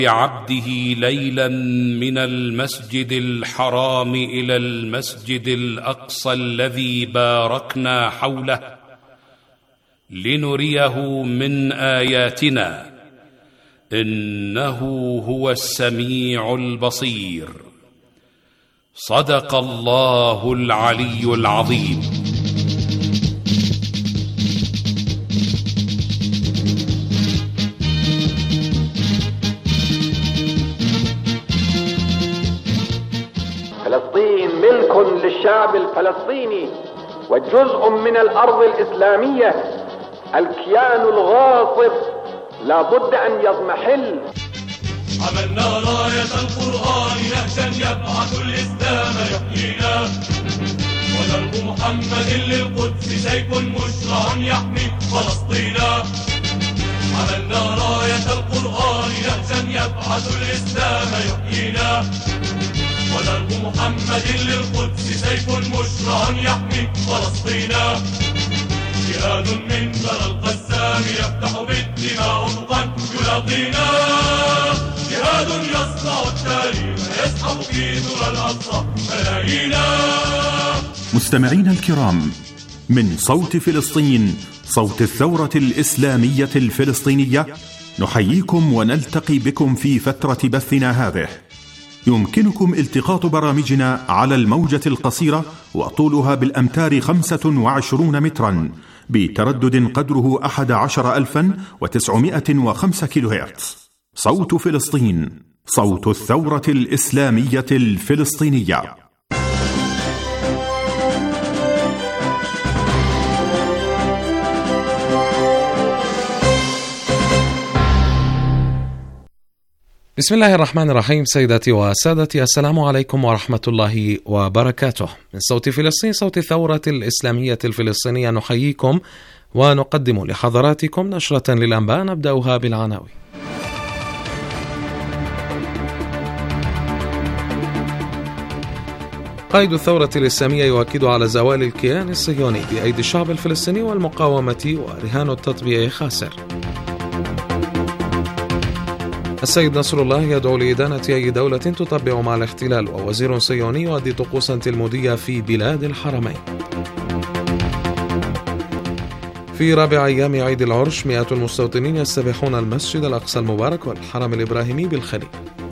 عبده ليلا من المسجد الحرام إلى المسجد الأقصى الذي باركنا حوله لنريه من آياتنا إنه هو السميع البصير. صدق الله العلي العظيم. فلسطين ملك للشعب الفلسطيني وجزء من الأرض الإسلامية. الكيان الغاصب لا بد أن يضمحل. عملنا راية القرآن نهجا يبعث الإسلام يحيينا، ودرب محمد للقدس سيف مشرع يحمي فلسطينا. عملنا راية القرآن نهجا يبعث الإسلام يحيينا، ودرب محمد للقدس سيف مشرع يحمي فلسطينا. جهاد من ذرى القسام يفتح بالدماء أفقا يلاقينا، جهاد يصنع التاريخ يسحب في ذرى الأقصى ملايينا. مستمعينا الكرام، من صوت فلسطين، صوت الثورة الإسلامية الفلسطينية، نحييكم ونلتقي بكم في فترة بثنا هذه. يمكنكم التقاط برامجنا على الموجة القصيرة وطولها بالأمتار 25 مترا بتردد قدره 11905 كيلوهرتز. صوت فلسطين، صوت الثورة الإسلامية الفلسطينية. بسم الله الرحمن الرحيم. سيداتي وسادتي، السلام عليكم ورحمة الله وبركاته. من صوت فلسطين، صوت الثورة الإسلامية الفلسطينية، نحييكم ونقدم لحضراتكم نشرة للأنباء نبدأها بالعناوين. قائد الثورة الإسلامية يؤكد على زوال الكيان الصهيوني بأيدي الشعب الفلسطيني والمقاومة، ورهان التطبيع خاسر. السيد نصر الله يدعو لإدانة أي دولة تطبع مع الاحتلال، ووزير صهيوني يؤدي طقوسا تلمودية في بلاد الحرمين. في رابع أيام عيد العرش، مئات المستوطنين يستبيحون المسجد الأقصى المبارك والحرم الإبراهيمي بالخليل.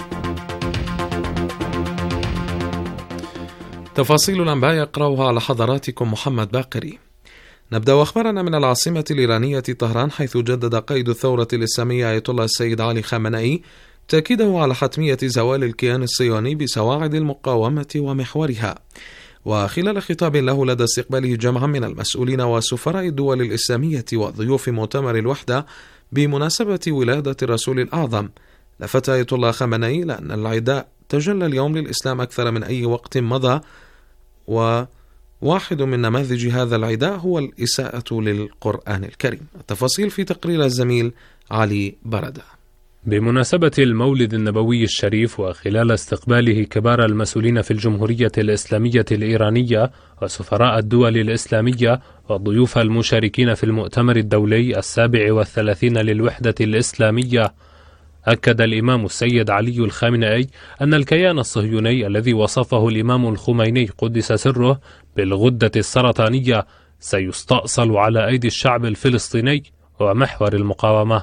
تفاصيل الأنباء يقرأها على حضراتكم محمد باقري. نبدأ أخبارنا من العاصمة الإيرانية طهران، حيث جدد قائد الثورة الإسلامية آية الله السيد علي خامنئي تأكيده على حتمية زوال الكيان الصهيوني بسواعد المقاومة ومحورها. وخلال خطاب له لدى استقباله جمعا من المسؤولين وسفراء الدول الإسلامية وضيوف مؤتمر الوحدة بمناسبة ولادة الرسول الأعظم، لفت آية الله خامنئي لأن العداء تجلى اليوم للإسلام أكثر من أي وقت مضى، وواحد من نماذج هذا العداء هو الإساءة للقرآن الكريم. التفاصيل في تقرير الزميل علي بردة. بمناسبة المولد النبوي الشريف، وخلال استقباله كبار المسؤولين في الجمهورية الإسلامية الإيرانية وسفراء الدول الإسلامية والضيوف المشاركين في المؤتمر الدولي 37 للوحدة الإسلامية، أكد الإمام السيد علي الخامنئي أن الكيان الصهيوني الذي وصفه الإمام الخميني قدس سره بالغدة السرطانية سيستأصل على أيدي الشعب الفلسطيني ومحور المقاومة.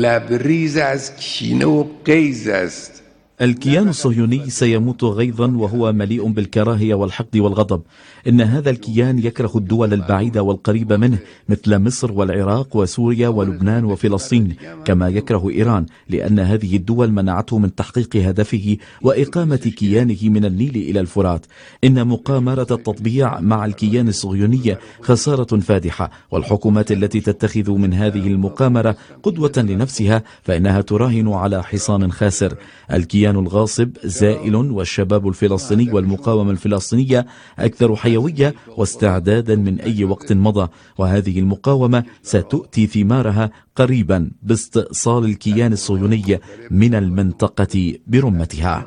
الكيان الصهيوني سيموت غيظا وهو مليء بالكراهية والحقد والغضب. إن هذا الكيان يكره الدول البعيدة والقريبة منه مثل مصر والعراق وسوريا ولبنان وفلسطين، كما يكره إيران، لأن هذه الدول منعته من تحقيق هدفه وإقامة كيانه من النيل إلى الفرات. إن مقامرة التطبيع مع الكيان الصهيوني خسارة فادحة، والحكومات التي تتخذ من هذه المقامرة قدوة لنفسها فإنها تراهن على حصان خاسر. الكيان الغاصب زائل، والشباب الفلسطيني والمقاومة الفلسطينية أكثر حيوية واستعدادا من أي وقت مضى، وهذه المقاومة ستؤتي ثمارها قريبا باستئصال الكيان الصهيوني من المنطقة برمتها.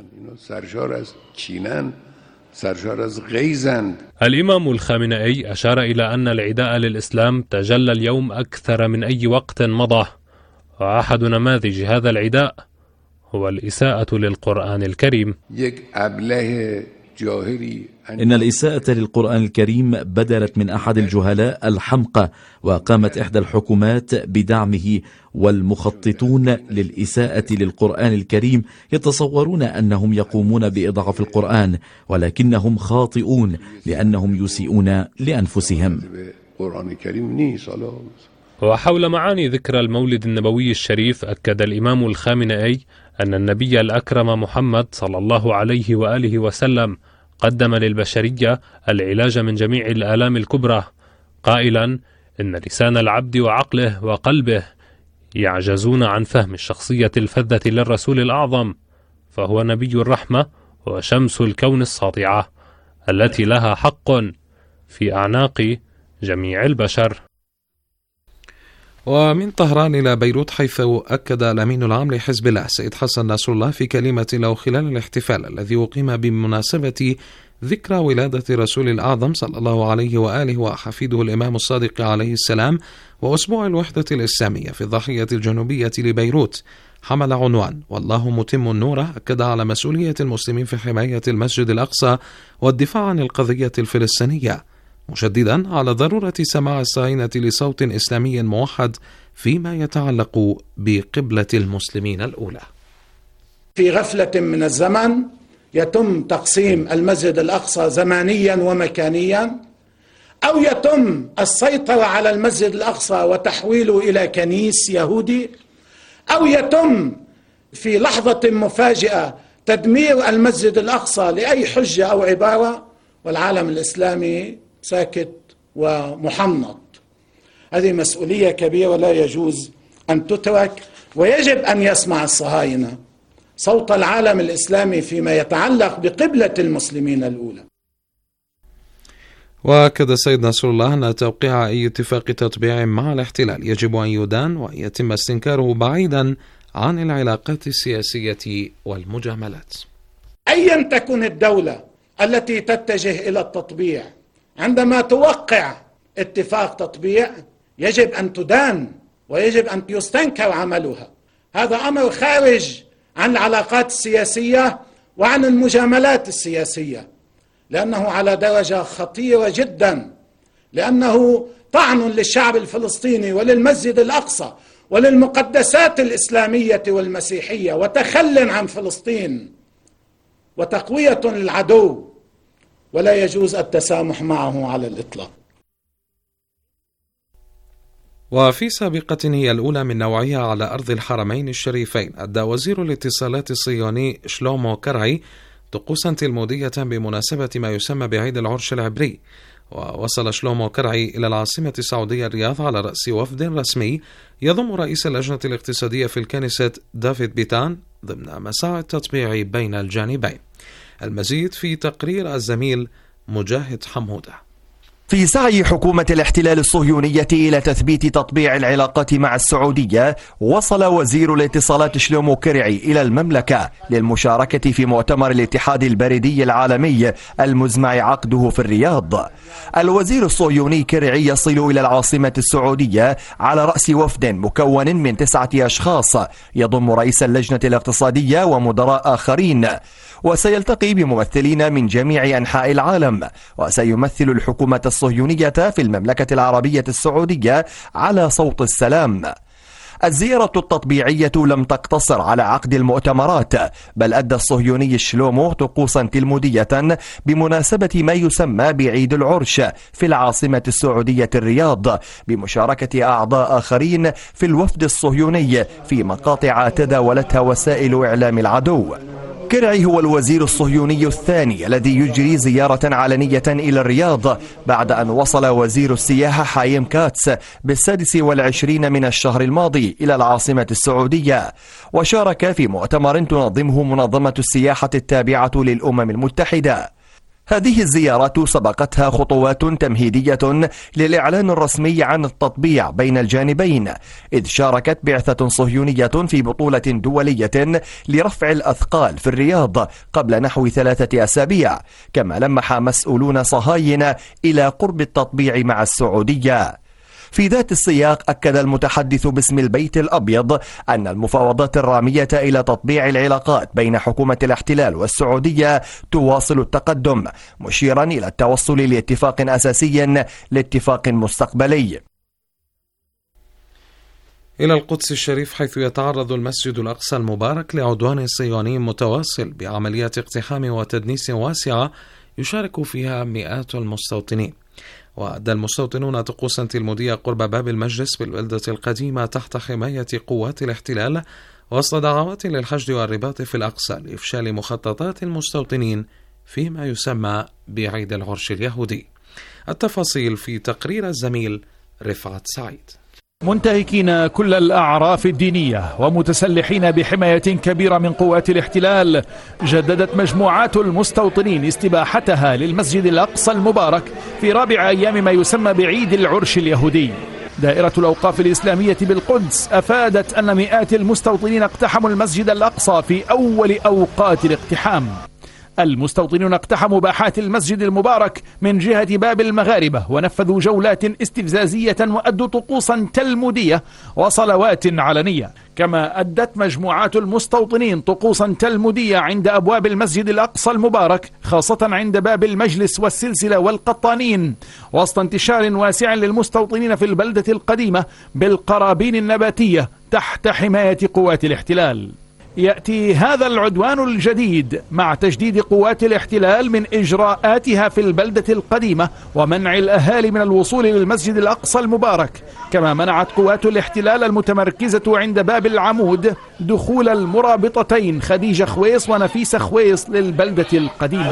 الإمام الخامنئي أشار إلى أن العداء للإسلام تجلى اليوم أكثر من أي وقت مضى، وأحد نماذج هذا العداء هو الإساءة للقرآن الكريم. إن الإساءة للقرآن الكريم بدلت من أحد الجهلاء الحمقى، وقامت إحدى الحكومات بدعمه، والمخططون للإساءة للقرآن الكريم يتصورون أنهم يقومون بإضعاف القرآن، ولكنهم خاطئون لأنهم يسيئون لأنفسهم. وحول معاني ذكرى المولد النبوي الشريف، أكد الإمام الخامنئي أن النبي الأكرم محمد صلى الله عليه وآله وسلم قدم للبشرية العلاج من جميع الآلام الكبرى، قائلا إن لسان العبد وعقله وقلبه يعجزون عن فهم الشخصية الفذة للرسول الأعظم، فهو نبي الرحمة وشمس الكون الساطعة التي لها حق في أعناق جميع البشر. ومن طهران إلى بيروت، حيث أكد الأمين العام لحزب الله سيد حسن نصر الله في كلمة له خلال الاحتفال الذي أقيم بمناسبة ذكرى ولادة رسول الأعظم صلى الله عليه وآله وحفيده الإمام الصادق عليه السلام وأسبوع الوحدة الإسلامية في الضاحية الجنوبية لبيروت، حمل عنوان والله متم النور. أكد على مسؤولية المسلمين في حماية المسجد الأقصى والدفاع عن القضية الفلسطينية، مشددا على ضرورة سماع الصهاينة لصوت إسلامي موحد فيما يتعلق بقبلة المسلمين الأولى. في غفلة من الزمن يتم تقسيم المسجد الأقصى زمانيا ومكانيا، أو يتم السيطرة على المسجد الأقصى وتحويله إلى كنيس يهودي، أو يتم في لحظة مفاجئة تدمير المسجد الأقصى لأي حجة أو عبارة، والعالم الإسلامي ساكت ومحنط. هذه مسؤولية كبيرة لا يجوز أن تترك، ويجب أن يسمع الصهاينة صوت العالم الإسلامي فيما يتعلق بقبلة المسلمين الأولى. وأكد السيد نصر الله أن توقيع أي اتفاق تطبيع مع الاحتلال يجب أن يدان وأن يتم استنكاره بعيدا عن العلاقات السياسية والمجاملات. أيا تكن الدولة التي تتجه إلى التطبيع، عندما توقع اتفاق تطبيع يجب أن تدان ويجب أن يستنكر عملها. هذا أمر خارج عن العلاقات السياسية وعن المجاملات السياسية، لأنه على درجة خطيرة جدا، لأنه طعن للشعب الفلسطيني وللمسجد الأقصى وللمقدسات الإسلامية والمسيحية، وتخل عن فلسطين وتقوية للعدو، ولا يجوز التسامح معه على الإطلاق. وفي سابقة هي الأولى من نوعها على أرض الحرمين الشريفين، أدى وزير الاتصالات الصهيوني شلومو كرعي طقوسا تلمودية بمناسبة ما يسمى بعيد العرش العبري. ووصل شلومو كرعي إلى العاصمة السعودية الرياض على رأس وفد رسمي يضم رئيس اللجنة الاقتصادية في الكنيسة دافيد بيتان ضمن مساعي التطبيع بين الجانبين. المزيد في تقرير الزميل مجاهد حمودة. في سعي حكومة الاحتلال الصهيونية إلى تثبيت تطبيع العلاقات مع السعودية، وصل وزير الاتصالات شلومو كرعي إلى المملكة للمشاركة في مؤتمر الاتحاد البريدي العالمي المزمع عقده في الرياض. الوزير الصهيوني كرعي يصل إلى العاصمة السعودية على رأس وفد مكون من 9 أشخاص يضم رئيس اللجنة الاقتصادية ومدراء آخرين، وسيلتقي بممثلين من جميع أنحاء العالم، وسيمثل الحكومة الصهيونية في المملكة العربية السعودية على صوت السلام. الزيارة التطبيعية لم تقتصر على عقد المؤتمرات، بل أدى الصهيوني شلومو طقوسا تلمودية بمناسبة ما يسمى بعيد العرش في العاصمة السعودية الرياض، بمشاركة أعضاء آخرين في الوفد الصهيوني في مقاطع تداولتها وسائل إعلام العدو. كرعي هو الوزير الصهيوني الثاني الذي يجري زيارة علنية إلى الرياض بعد أن وصل وزير السياحة حايم كاتس ب26 من الشهر الماضي إلى العاصمة السعودية، وشارك في مؤتمر تنظمه منظمة السياحة التابعة للأمم المتحدة. هذه الزيارة سبقتها خطوات تمهيدية للإعلان الرسمي عن التطبيع بين الجانبين، إذ شاركت بعثة صهيونية في بطولة دولية لرفع الأثقال في الرياض قبل نحو 3 أسابيع، كما لمح مسؤولون صهاينة إلى قرب التطبيع مع السعودية. في ذات السياق أكد المتحدث باسم البيت الأبيض أن المفاوضات الرامية إلى تطبيع العلاقات بين حكومة الاحتلال والسعودية تواصل التقدم، مشيرا إلى التوصل لاتفاق أساسي لاتفاق مستقبلي. إلى القدس الشريف، حيث يتعرض المسجد الأقصى المبارك لعدوان صهيوني متواصل بعمليات اقتحام وتدنيس واسعة يشارك فيها مئات المستوطنين. وأدى المستوطنون طقوسا تلمودية قرب باب المجلس بالبلدة القديمة تحت حماية قوات الاحتلال، وسط دعوات للحشد والرباط في الأقصى لإفشال مخططات المستوطنين فيما يسمى بعيد العرش اليهودي. التفاصيل في تقرير الزميل رفعت سعيد. منتهكين كل الأعراف الدينية ومتسلحين بحماية كبيرة من قوات الاحتلال، جددت مجموعات المستوطنين استباحتها للمسجد الأقصى المبارك في رابع أيام ما يسمى بعيد العرش اليهودي. دائرة الأوقاف الإسلامية بالقدس أفادت أن مئات المستوطنين اقتحموا المسجد الأقصى في أول أوقات الاقتحام. المستوطنون اقتحموا باحات المسجد المبارك من جهة باب المغاربة، ونفذوا جولات استفزازية وأدوا طقوسا تلمودية وصلوات علنية. كما أدت مجموعات المستوطنين طقوسا تلمودية عند أبواب المسجد الأقصى المبارك، خاصة عند باب المجلس والسلسلة والقطانين، وسط انتشار واسع للمستوطنين في البلدة القديمة بالقرابين النباتية تحت حماية قوات الاحتلال. يأتي هذا العدوان الجديد مع تجديد قوات الاحتلال من إجراءاتها في البلدة القديمة ومنع الأهالي من الوصول للمسجد الأقصى المبارك. كما منعت قوات الاحتلال المتمركزة عند باب العمود دخول المرابطتين خديجة خويص ونفيسة خويص للبلدة القديمة.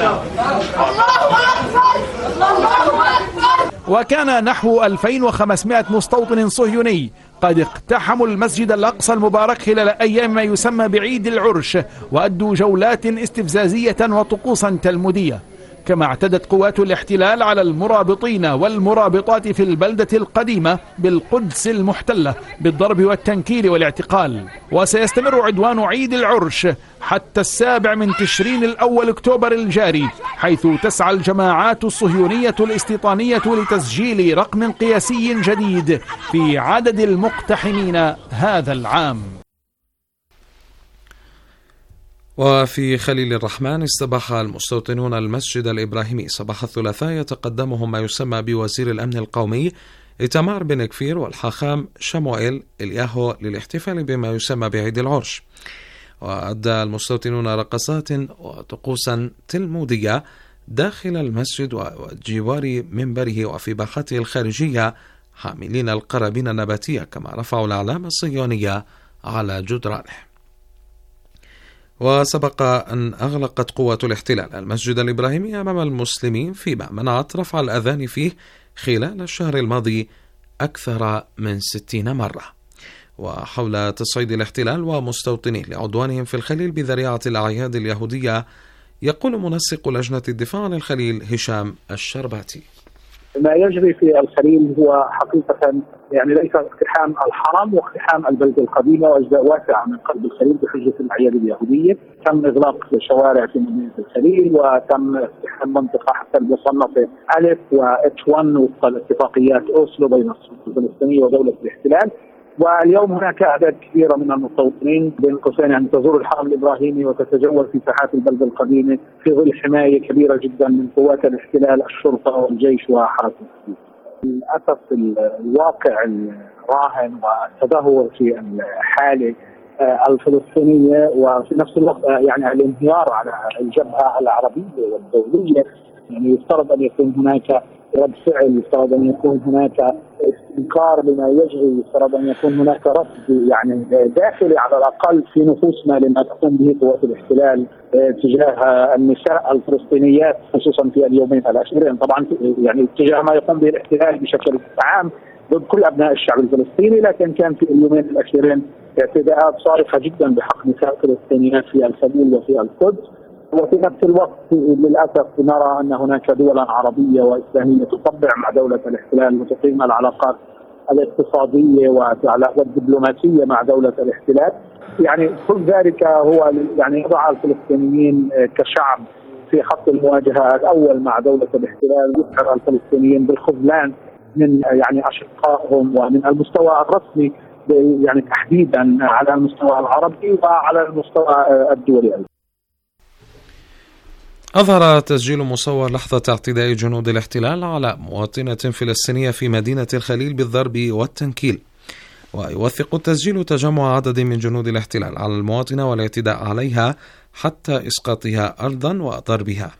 وكان نحو 2500 مستوطن صهيوني قد اقتحموا المسجد الأقصى المبارك خلال أيام ما يسمى بعيد العرش، وأدوا جولات استفزازية وطقوسا تلمودية. كما اعتدت قوات الاحتلال على المرابطين والمرابطات في البلدة القديمة بالقدس المحتلة بالضرب والتنكيل والاعتقال. وسيستمر عدوان عيد العرش حتى 7 تشرين الأول أكتوبر الجاري، حيث تسعى الجماعات الصهيونية الاستيطانية لتسجيل رقم قياسي جديد في عدد المقتحمين هذا العام. وفي خليل الرحمن، استباح المستوطنون المسجد الإبراهيمي صباح الثلاثاء، يتقدمهم ما يسمى بوزير الأمن القومي إيتمار بن كفير والحاخام شموئيل الياهو للاحتفال بما يسمى بعيد العرش. وأدى المستوطنون رقصات وطقوسا تلمودية داخل المسجد وجوار منبره وفي باحته الخارجية، حاملين القرابين النباتية، كما رفعوا الأعلام الصهيونية على جدرانه. وسبق أن أغلقت قوات الاحتلال المسجد الإبراهيمي أمام المسلمين، فيما منعت رفع الأذان فيه خلال الشهر الماضي أكثر من 60 مرة. وحول تصعيد الاحتلال ومستوطنيه لعدوانهم في الخليل بذريعة الأعياد اليهودية، يقول منسق لجنة الدفاع عن الخليل هشام الشرباتي: ما يجري في الخليل هو حقيقة يعني ليس اقتحام الحرم واقتحام البلدة القديمة وأجزاء واسعة من قلب الخليل بحجة الأعياد اليهودية. تم إغلاق شوارع في مدينة الخليل، وتم اقتحام منطقة حتى المصنفة ألف وH1 وفق اتفاقيات أوسلو بين السلطة الفلسطينية ودولة الاحتلال. واليوم هناك أعداد كبيرة من المستوطنين بين قوسين يعني تزور الحرم الإبراهيمي وتتجول في ساحات البلدة القديمة في ظل حماية كبيرة جدا من قوات الاحتلال، الشرطة والجيش وحرس الحدود. للأسف الواقع الراهن والتدهور في الحالة الفلسطينية، وفي نفس الوقت يعني الانهيار على الجبهة العربية والدولية، يعني يفترض أن يكون هناك رد فعل، يفترض أن يكون هناك استنكار لما يجري، يفترض أن يكون هناك رفض يعني داخلي على الأقل في نفوسنا لما تقوم به قوات الاحتلال تجاه النساء الفلسطينيات، خصوصا في اليومين الأخيرين. طبعا يعني تجاه ما يقوم به الاحتلال بشكل عام ضد كل أبناء الشعب الفلسطيني، لكن كان في اليومين الأخيرين اعتداءات صارخة جدا بحق نساء فلسطينيات في الخليل وفي القدس. وفي نفس الوقت للأسف نرى أن هناك دولا عربية وإسلامية تطبع مع دولة الاحتلال وتقيم العلاقات الاقتصادية والدبلوماسية مع دولة الاحتلال. يعني كل ذلك هو يعني يضع الفلسطينيين كشعب في خط المواجهة الأول مع دولة الاحتلال، يشعر الفلسطينيين بالخذلان من يعني أشقائهم ومن المستوى الرسمي يعني تحديدا على المستوى العربي وعلى المستوى الدولي. أظهر تسجيل مصور لحظة اعتداء جنود الاحتلال على مواطنة فلسطينية في مدينة الخليل بالضرب والتنكيل، ويوثق التسجيل تجمع عدد من جنود الاحتلال على المواطنة والاعتداء عليها حتى إسقاطها أرضا وضربها.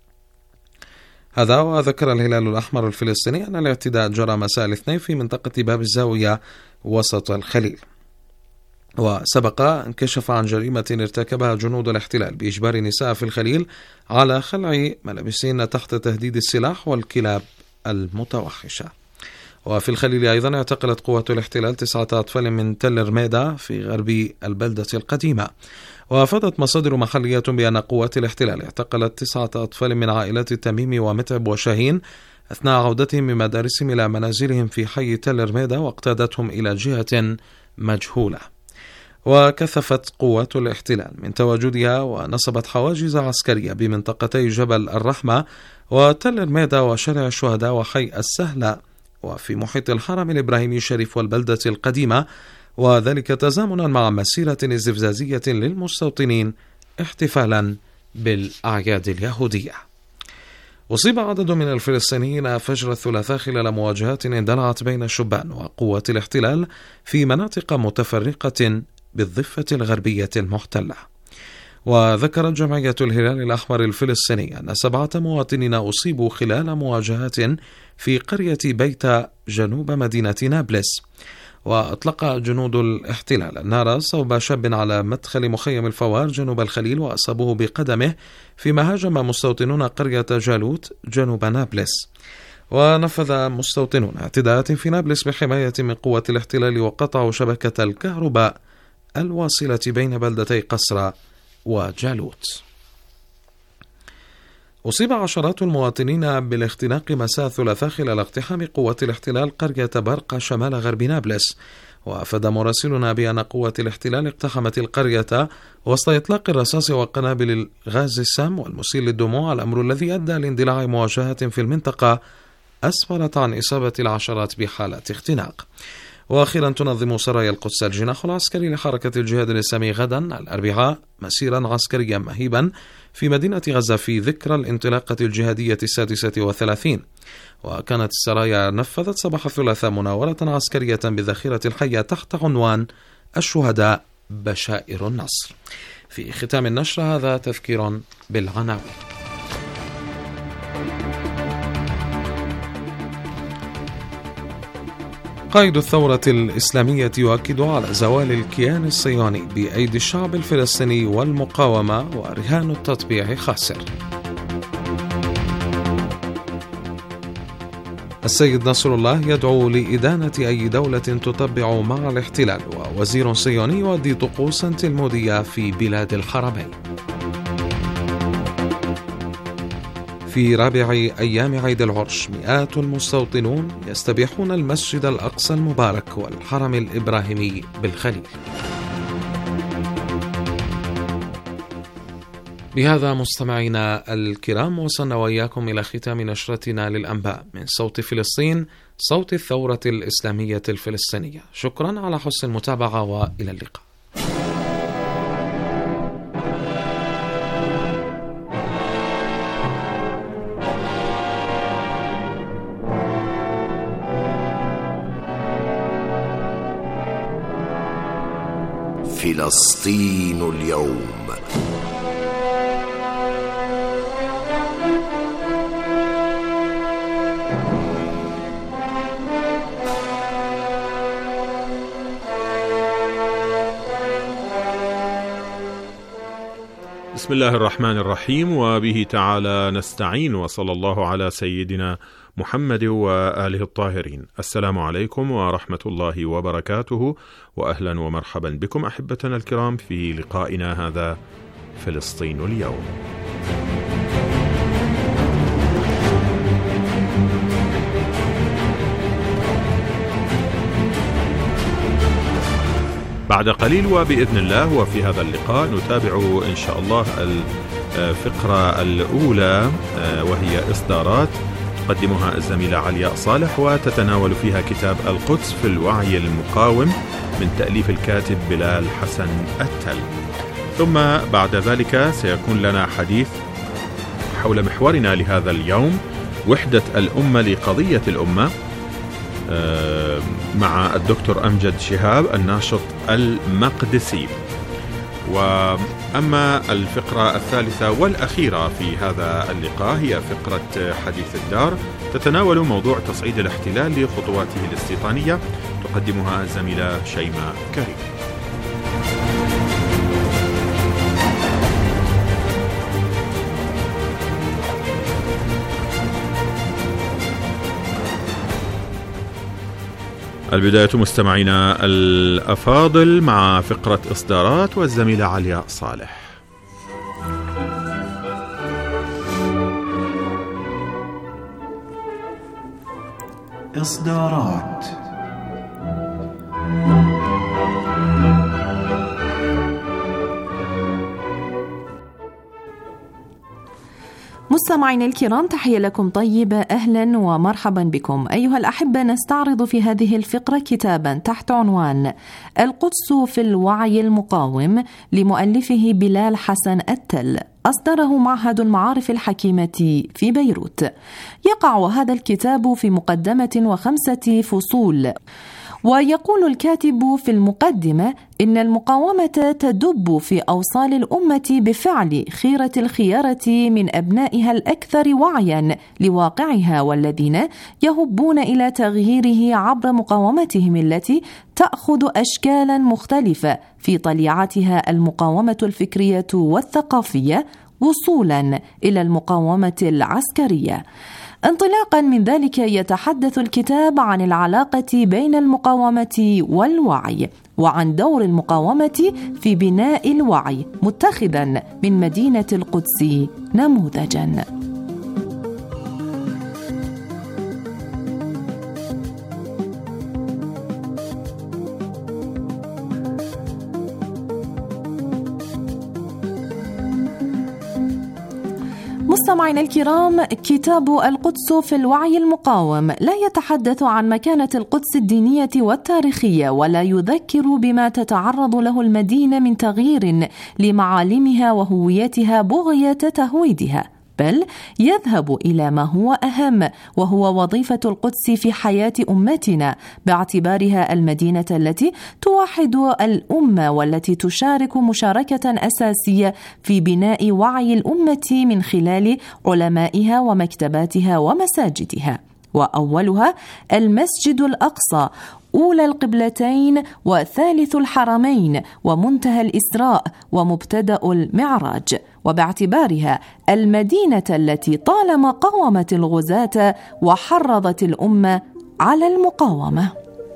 هذا وذكر الهلال الأحمر الفلسطيني أن الاعتداء جرى مساء الاثنين في منطقة باب الزاوية وسط الخليل. وسبق أن كشف عن جريمة ارتكبها جنود الاحتلال بإجبار نساء في الخليل على خلع ملابسهن تحت تهديد السلاح والكلاب المتوحشة. وفي الخليل أيضا اعتقلت قوات الاحتلال 9 أطفال من تل رميدة في غرب البلدة القديمة. وأفادت مصادر محلية بأن قوات الاحتلال اعتقلت 9 أطفال من عائلات التميمي ومتعب وشاهين أثناء عودتهم من مدارسهم إلى منازلهم في حي تل رميدة، واقتادتهم إلى جهة مجهولة. وكثفت قوات الاحتلال من تواجدها ونصبت حواجز عسكرية بمنطقتي جبل الرحمة وتل رميدة وشارع الشهداء وحي السهلة وفي محيط الحرم الإبراهيمي الشريف والبلدة القديمة، وذلك تزامنا مع مسيرة استفزازية للمستوطنين احتفالا بالأعياد اليهودية. أصيب عدد من الفلسطينيين فجر الثلاثاء خلال مواجهات اندلعت بين الشبان وقوات الاحتلال في مناطق متفرقة بالضفة الغربية المحتلة. وذكرت جمعية الهلال الأحمر الفلسطيني أن 7 مواطنين أصيبوا خلال مواجهات في قرية بيتا جنوب مدينة نابلس. وأطلق جنود الاحتلال النار صوب شاب على مدخل مخيم الفوار جنوب الخليل وأصابوه بقدمه، فيما هاجم مستوطنون قرية جالوت جنوب نابلس. ونفذ مستوطنون اعتداءات في نابلس بحماية من قوة الاحتلال وقطعوا شبكة الكهرباء الواصلة بين بلدتي قصرى وجالوت. أصيب عشرات المواطنين بالاختناق مساء الثلاثاء خلال اقتحام قوات الاحتلال قرية برقة شمال غرب نابلس. وأفاد مراسلنا بأن قوات الاحتلال اقتحمت القرية وسط إطلاق الرصاص وقنابل الغاز السام والمسيل للدموع، الأمر الذي أدى لاندلاع مواجهات في المنطقة أسفرت عن إصابة العشرات بحالات اختناق. وأخيرا تنظم سرايا القدس الجناح العسكري لحركة الجهاد الإسلامي غدا الأربعاء مسيرا عسكريا مهيبا في مدينة غزة في ذكرى الانطلاقة الجهادية 36. وكانت السرايا نفذت صباح الثلاثاء مناورة عسكرية بالذخيرة الحية تحت عنوان الشهداء بشائر النصر. في ختام النشر هذا تذكير بالعناوين. قائد الثورة الإسلامية يؤكد على زوال الكيان الصهيوني بأيدي الشعب الفلسطيني والمقاومة، ورهان التطبيع خاسر. السيد نصر الله يدعو لإدانة أي دولة تطبع مع الاحتلال، ووزير صهيوني يؤدي طقوسا تلمودية في بلاد الحرمين. في رابع أيام عيد العرش مئات المستوطنون يستبيحون المسجد الأقصى المبارك والحرم الإبراهيمي بالخليل. بهذا مستمعينا الكرام وصلنا وإياكم إلى ختام نشرتنا للأنباء من صوت فلسطين، صوت الثورة الإسلامية الفلسطينية. شكرا على حسن المتابعة وإلى اللقاء. فلسطين اليوم. بسم الله الرحمن الرحيم، وبه تعالى نستعين، وصلى الله على سيدنا محمد وآله الطاهرين. السلام عليكم ورحمة الله وبركاته، وأهلا ومرحبا بكم أحبتنا الكرام في لقائنا هذا فلسطين اليوم. بعد قليل وبإذن الله، وفي هذا اللقاء نتابع إن شاء الله الفقرة الأولى، وهي إصدارات تقدمها الزميلة علياء صالح، وتتناول فيها كتاب القدس في الوعي المقاوم من تأليف الكاتب بلال حسن التل. ثم بعد ذلك سيكون لنا حديث حول محورنا لهذا اليوم، وحدة الأمة لقضية الأمة، مع الدكتور أمجد شهاب الناشط المقدسي. وأما الفقرة الثالثة والأخيرة في هذا اللقاء هي فقرة حديث الدار، تتناول موضوع تصعيد الاحتلال لخطواته الاستيطانية، تقدمها الزميلة شيماء كريم. البداية مستمعينا الأفاضل مع فقرة إصدارات والزميلة علياء صالح. إصدارات. مستمعينا الكرام، تحية لكم طيبة، أهلا ومرحبا بكم أيها الأحبة. نستعرض في هذه الفقرة كتابا تحت عنوان القدس في الوعي المقاوم لمؤلفه بلال حسن التل، أصدره معهد المعارف الحكيمة في بيروت. يقع هذا الكتاب في مقدمة و5 فصول، ويقول الكاتب في المقدمة إن المقاومة تدب في أوصال الأمة بفعل خيرة الخيارة من أبنائها الأكثر وعيا لواقعها، والذين يهبون إلى تغييره عبر مقاومتهم التي تأخذ أشكالا مختلفة في طليعتها المقاومة الفكرية والثقافية وصولا إلى المقاومة العسكرية. انطلاقا من ذلك يتحدث الكتاب عن العلاقة بين المقاومة والوعي، وعن دور المقاومة في بناء الوعي، متخذا من مدينة القدس نموذجا. مستمعينا الكرام، كتاب القدس في الوعي المقاوم لا يتحدث عن مكانة القدس الدينية والتاريخية، ولا يذكر بما تتعرض له المدينة من تغيير لمعالمها وهويتها بغية تهويدها، بل يذهب إلى ما هو أهم، وهو وظيفة القدس في حياة أمتنا، باعتبارها المدينة التي توحد الأمة، والتي تشارك مشاركة أساسية في بناء وعي الأمة من خلال علمائها ومكتباتها ومساجدها، وأولها المسجد الأقصى، أولى القبلتين وثالث الحرمين ومنتهى الإسراء ومبتدأ المعراج، وباعتبارها المدينة التي طالما قاومت الغزاة وحرضت الأمة على المقاومة.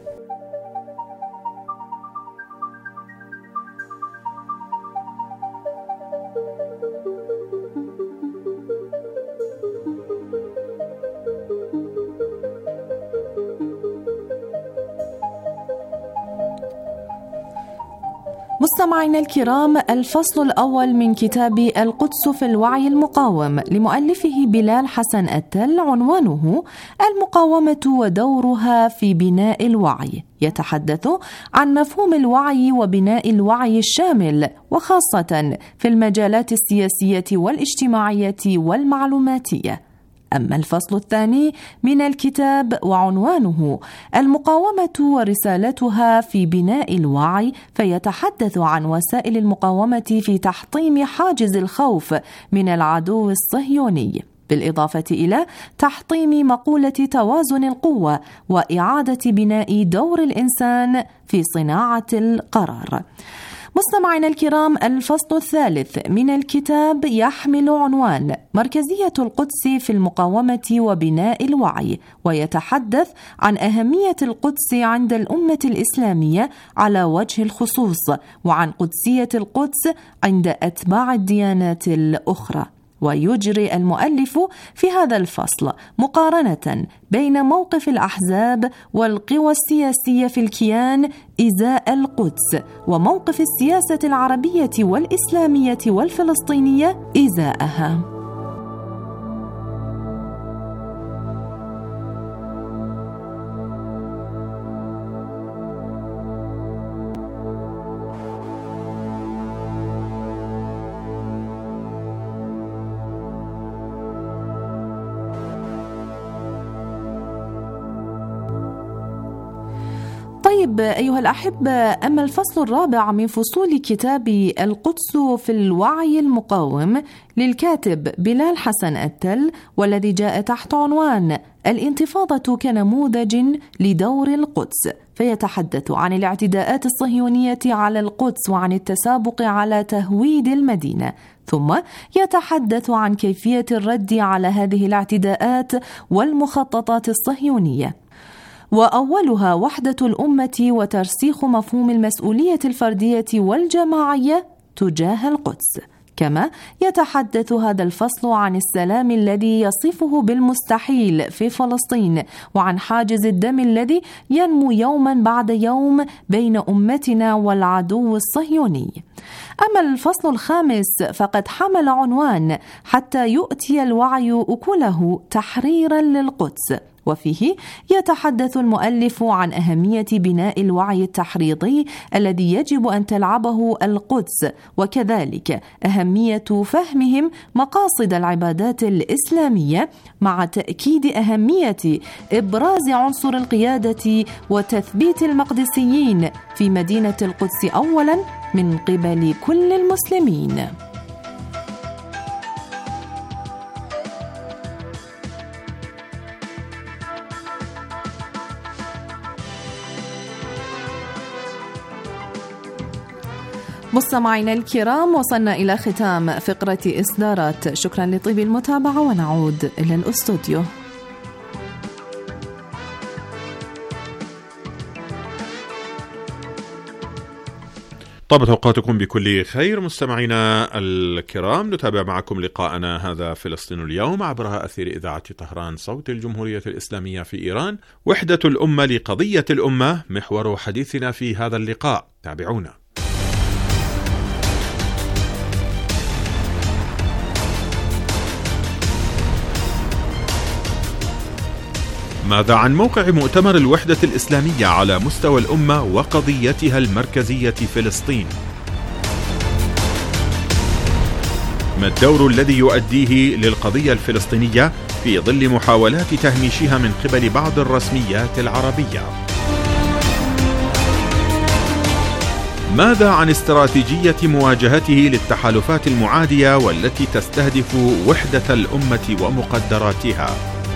مستمعينا الكرام، الفصل الأول من كتاب القدس في الوعي المقاوم لمؤلفه بلال حسن التل عنوانه المقاومة ودورها في بناء الوعي، يتحدث عن مفهوم الوعي وبناء الوعي الشامل، وخاصة في المجالات السياسية والاجتماعية والمعلوماتية. أما الفصل الثاني من الكتاب وعنوانه المقاومة ورسالتها في بناء الوعي، فيتحدث عن وسائل المقاومة في تحطيم حاجز الخوف من العدو الصهيوني، بالإضافة إلى تحطيم مقولة توازن القوة وإعادة بناء دور الإنسان في صناعة القرار. مستمعينا الكرام، الفصل الثالث من الكتاب يحمل عنوان مركزية القدس في المقاومة وبناء الوعي، ويتحدث عن أهمية القدس عند الأمة الإسلامية على وجه الخصوص، وعن قدسية القدس عند أتباع الديانات الأخرى. ويجري المؤلف في هذا الفصل مقارنة بين موقف الأحزاب والقوى السياسية في الكيان إزاء القدس، وموقف السياسة العربية والإسلامية والفلسطينية إزاءها. طيب أيها الأحبة، أما الفصل الرابع من فصول كتاب القدس في الوعي المقاوم للكاتب بلال حسن التل، والذي جاء تحت عنوان الانتفاضة كنموذج لدور القدس، فيتحدث عن الاعتداءات الصهيونية على القدس وعن التسابق على تهويد المدينة، ثم يتحدث عن كيفية الرد على هذه الاعتداءات والمخططات الصهيونية، وأولها وحدة الأمة وترسيخ مفهوم المسؤولية الفردية والجماعية تجاه القدس. كما يتحدث هذا الفصل عن السلام الذي يصفه بالمستحيل في فلسطين، وعن حاجز الدم الذي ينمو يوما بعد يوم بين أمتنا والعدو الصهيوني. أما الفصل الخامس فقد حمل عنوان حتى يؤتي الوعي أكله تحريرا للقدس، وفيه يتحدث المؤلف عن أهمية بناء الوعي التحريضي الذي يجب أن تلعبه القدس، وكذلك أهمية فهمهم مقاصد العبادات الإسلامية، مع تأكيد أهمية إبراز عنصر القيادة وتثبيت المقدسيين في مدينة القدس أولا من قبل كل المسلمين. مستمعينا الكرام، وصلنا إلى ختام فقرة إصدارات. شكرا لطيب المتابعة، ونعود إلى الأستوديو. طابت أوقاتكم بكل خير مستمعينا الكرام. نتابع معكم لقاءنا هذا فلسطين اليوم عبر أثير إذاعة طهران صوت الجمهورية الإسلامية في إيران. وحدة الأمة لقضية الأمة محور حديثنا في هذا اللقاء، تابعونا. ماذا عن موقع مؤتمر الوحدة الإسلامية على مستوى الأمة وقضيتها المركزية فلسطين؟ ما الدور الذي يؤديه للقضية الفلسطينية في ظل محاولات تهميشها من قبل بعض الرسميات العربية؟ ماذا عن استراتيجية مواجهته للتحالفات المعادية والتي تستهدف وحدة الأمة ومقدراتها؟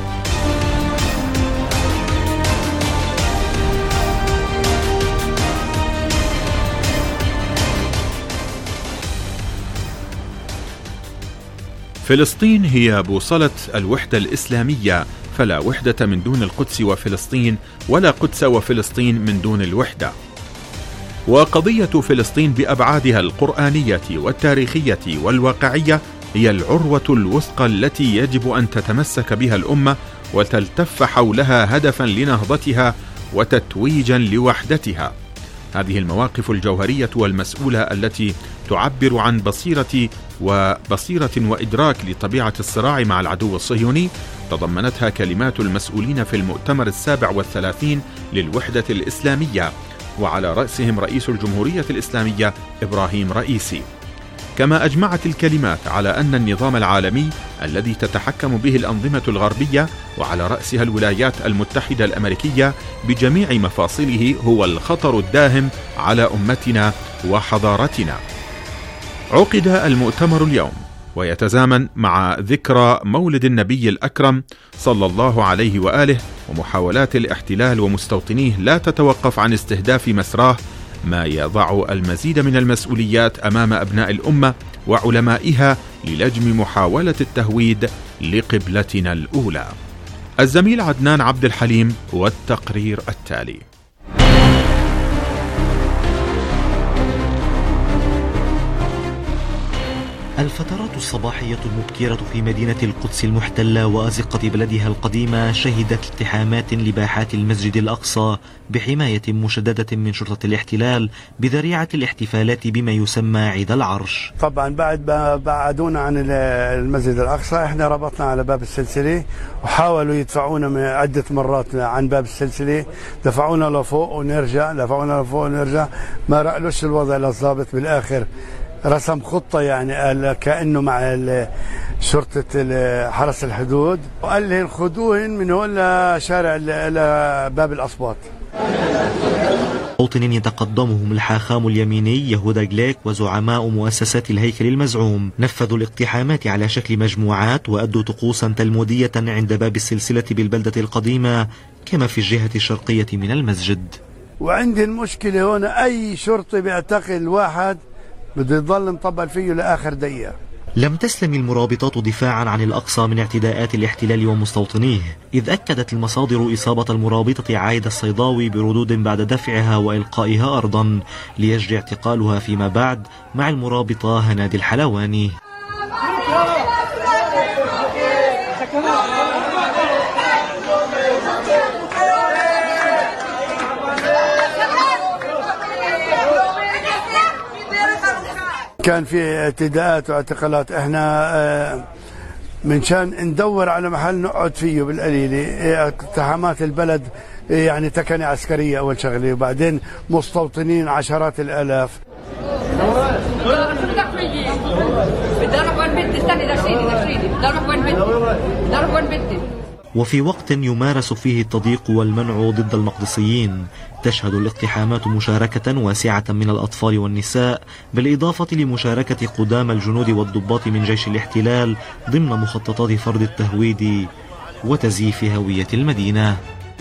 فلسطين هي بوصلة الوحدة الإسلامية، فلا وحدة من دون القدس وفلسطين، ولا قدس وفلسطين من دون الوحدة. وقضية فلسطين بأبعادها القرآنية والتاريخية والواقعية هي العروة الوثقى التي يجب أن تتمسك بها الأمة وتلتف حولها هدفا لنهضتها وتتويجا لوحدتها. هذه المواقف الجوهرية والمسؤولة التي تعبر عن بصيرة وإدراك لطبيعة الصراع مع العدو الصهيوني تضمنتها كلمات المسؤولين في المؤتمر 37 للوحدة الإسلامية، وعلى رأسهم رئيس الجمهورية الإسلامية إبراهيم رئيسي. كما أجمعت الكلمات على أن النظام العالمي الذي تتحكم به الأنظمة الغربية وعلى رأسها الولايات المتحدة الأمريكية بجميع مفاصله هو الخطر الداهم على أمتنا وحضارتنا. عقد المؤتمر اليوم ويتزامن مع ذكرى مولد النبي الأكرم صلى الله عليه وآله، ومحاولات الاحتلال ومستوطنيه لا تتوقف عن استهداف مسراه، ما يضع المزيد من المسؤوليات أمام أبناء الأمة وعلمائها للجم محاولة التهويد لقبلتنا الأولى. الزميل عدنان عبد الحليم والتقرير التالي. الفترات الصباحية المبكرة في مدينة القدس المحتلة وأزقة بلدها القديمة شهدت التحامات لباحات المسجد الأقصى بحماية مشددة من شرطة الاحتلال بذريعة الاحتفالات بما يسمى عيد العرش. طبعا بعد ما بعدونا عن المسجد الأقصى احنا ربطنا على باب السلسلة، وحاولوا يدفعونا من عدة مرات عن باب السلسلة، دفعونا لفوق ونرجع، ما رألوش الوضع للضابط. بالآخر رسم خطة يعني كأنه مع شرطة حرس الحدود، وقال لهم خذوهن من هون لشارع لباب الأصوات. مستوطن يتقدمهم الحاخام اليميني يهودا جليك وزعماء مؤسسات الهيكل المزعوم نفذوا الاقتحامات على شكل مجموعات وأدوا طقوسا تلمودية عند باب السلسلة بالبلدة القديمة كما في الجهة الشرقية من المسجد. وعندي المشكلة هنا أي شرطي بيعتقل واحد بده يضل مطبل فيه لآخر دقيقة. لم تسلم المرابطات دفاعا عن الأقصى من اعتداءات الاحتلال ومستوطنيه، إذ أكدت المصادر إصابة المرابطة عايدة الصيداوي بردود بعد دفعها وإلقائها أرضا ليجري اعتقالها فيما بعد مع المرابطة هنادي الحلواني. كان في اعتداءات واعتقالات، احنا من شان ندور على محل نقعد فيه بالقليلة. اقتحامات البلد يعني تكني عسكرية أول شغلة، وبعدين مستوطنين عشرات الآلاف. وفي وقت يمارس فيه التضييق والمنع ضد المقدسيين تشهد الاقتحامات مشاركة واسعة من الأطفال والنساء، بالإضافة لمشاركة قدام الجنود والضباط من جيش الاحتلال ضمن مخططات فرض التهويد وتزييف هوية المدينة.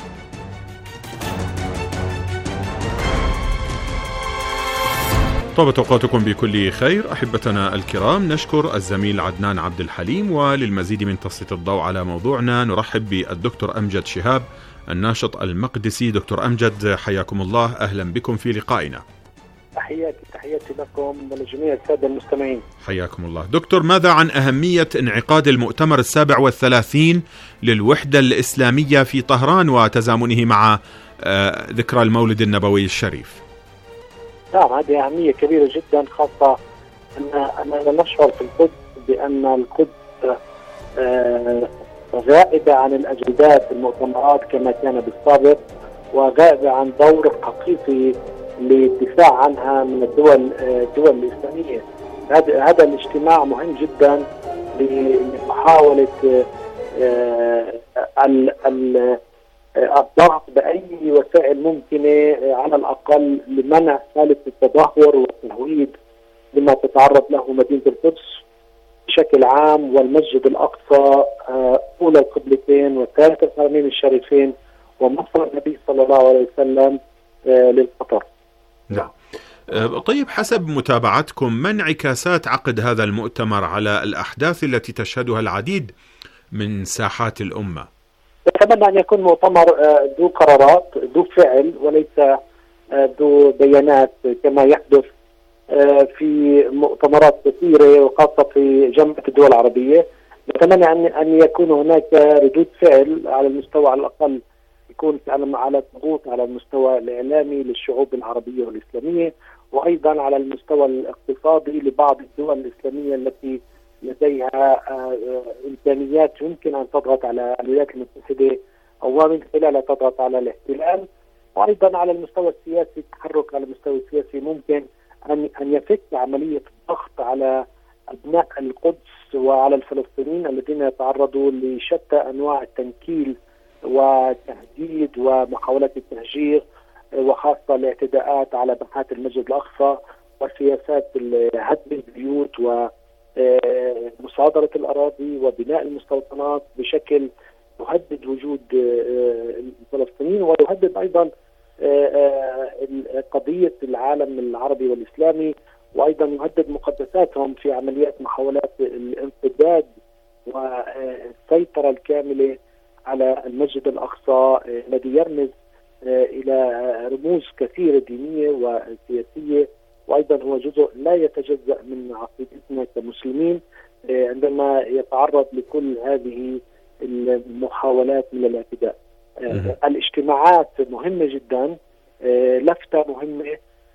طابت أوقاتكم بكل خير أحبتنا الكرام. نشكر الزميل عدنان عبد الحليم، وللمزيد من تسليط الضوء على موضوعنا نرحب بالدكتور أمجد شهاب الناشط المقدسي. دكتور أمجد حياكم الله، أهلا بكم في لقائنا. تحياتي لكم ولجميع السادة المستمعين. حياكم الله. دكتور، ماذا عن أهمية انعقاد المؤتمر 37 للوحدة الإسلامية في طهران وتزامنه مع ذكرى المولد النبوي الشريف؟ نعم، هذه أهمية كبيرة جدا، خاصة أننا نشعر في القدس بأن القدس غائبة عن الأجندات المؤتمرات كما كان بالسابق، وغائبة عن دور حقيقي للدفاع عنها من الدول الإسلامية. هذا الاجتماع مهم جدا لمحاولة الضغط بأي وسائل ممكنة على الأقل لمنع حالة التدهور والتهويد لما تتعرض له مدينة القدس بشكل عام، والمسجد الأقصى أولى القبلتين وثالث الحرمين الشريفين ومصر النبي صلى الله عليه وسلم للقطر. نعم. طيب، حسب متابعتكم ما انعكاسات عقد هذا المؤتمر على الأحداث التي تشهدها العديد من ساحات الأمة؟ أتمنى أن يكون مؤتمر ذو قرارات، ذو فعل، وليس ذو بيانات كما يحدث في مؤتمرات كثيرة وخاصة في جامعة الدول العربية. نتمنى أن يكون هناك ردود فعل على المستوى، على الأقل يكون على ضغوط على المستوى الإعلامي للشعوب العربية والإسلامية، وأيضا على المستوى الاقتصادي لبعض الدول الإسلامية التي لديها إمكانيات يمكن أن تضغط على الولايات المتحدة أو من خلالها تضغط على الاحتلال، وأيضا على المستوى السياسي. التحرك على المستوى السياسي ممكن أن يفك عملية الضغط على أبناء القدس وعلى الفلسطينيين الذين يتعرضوا لشتى أنواع التنكيل والتهديد ومحاولات التهجير، وخاصة الاعتداءات على باحات المسجد الأقصى وسياسات هدم البيوت ومصادرة الأراضي وبناء المستوطنات بشكل يهدد وجود الفلسطينيين ويهدد أيضا قضية العالم العربي والإسلامي، وأيضا يهدد مقدساتهم في عمليات محاولات الانقضاض والسيطرة الكاملة على المسجد الأقصى الذي يرمز إلى رموز كثيرة دينية وسياسية، وأيضا هو جزء لا يتجزأ من عقيدتنا كمسلمين. عندما يتعرض لكل هذه المحاولات من الاعتداء، الاجتماعات مهمة جدا، لفتة مهمة،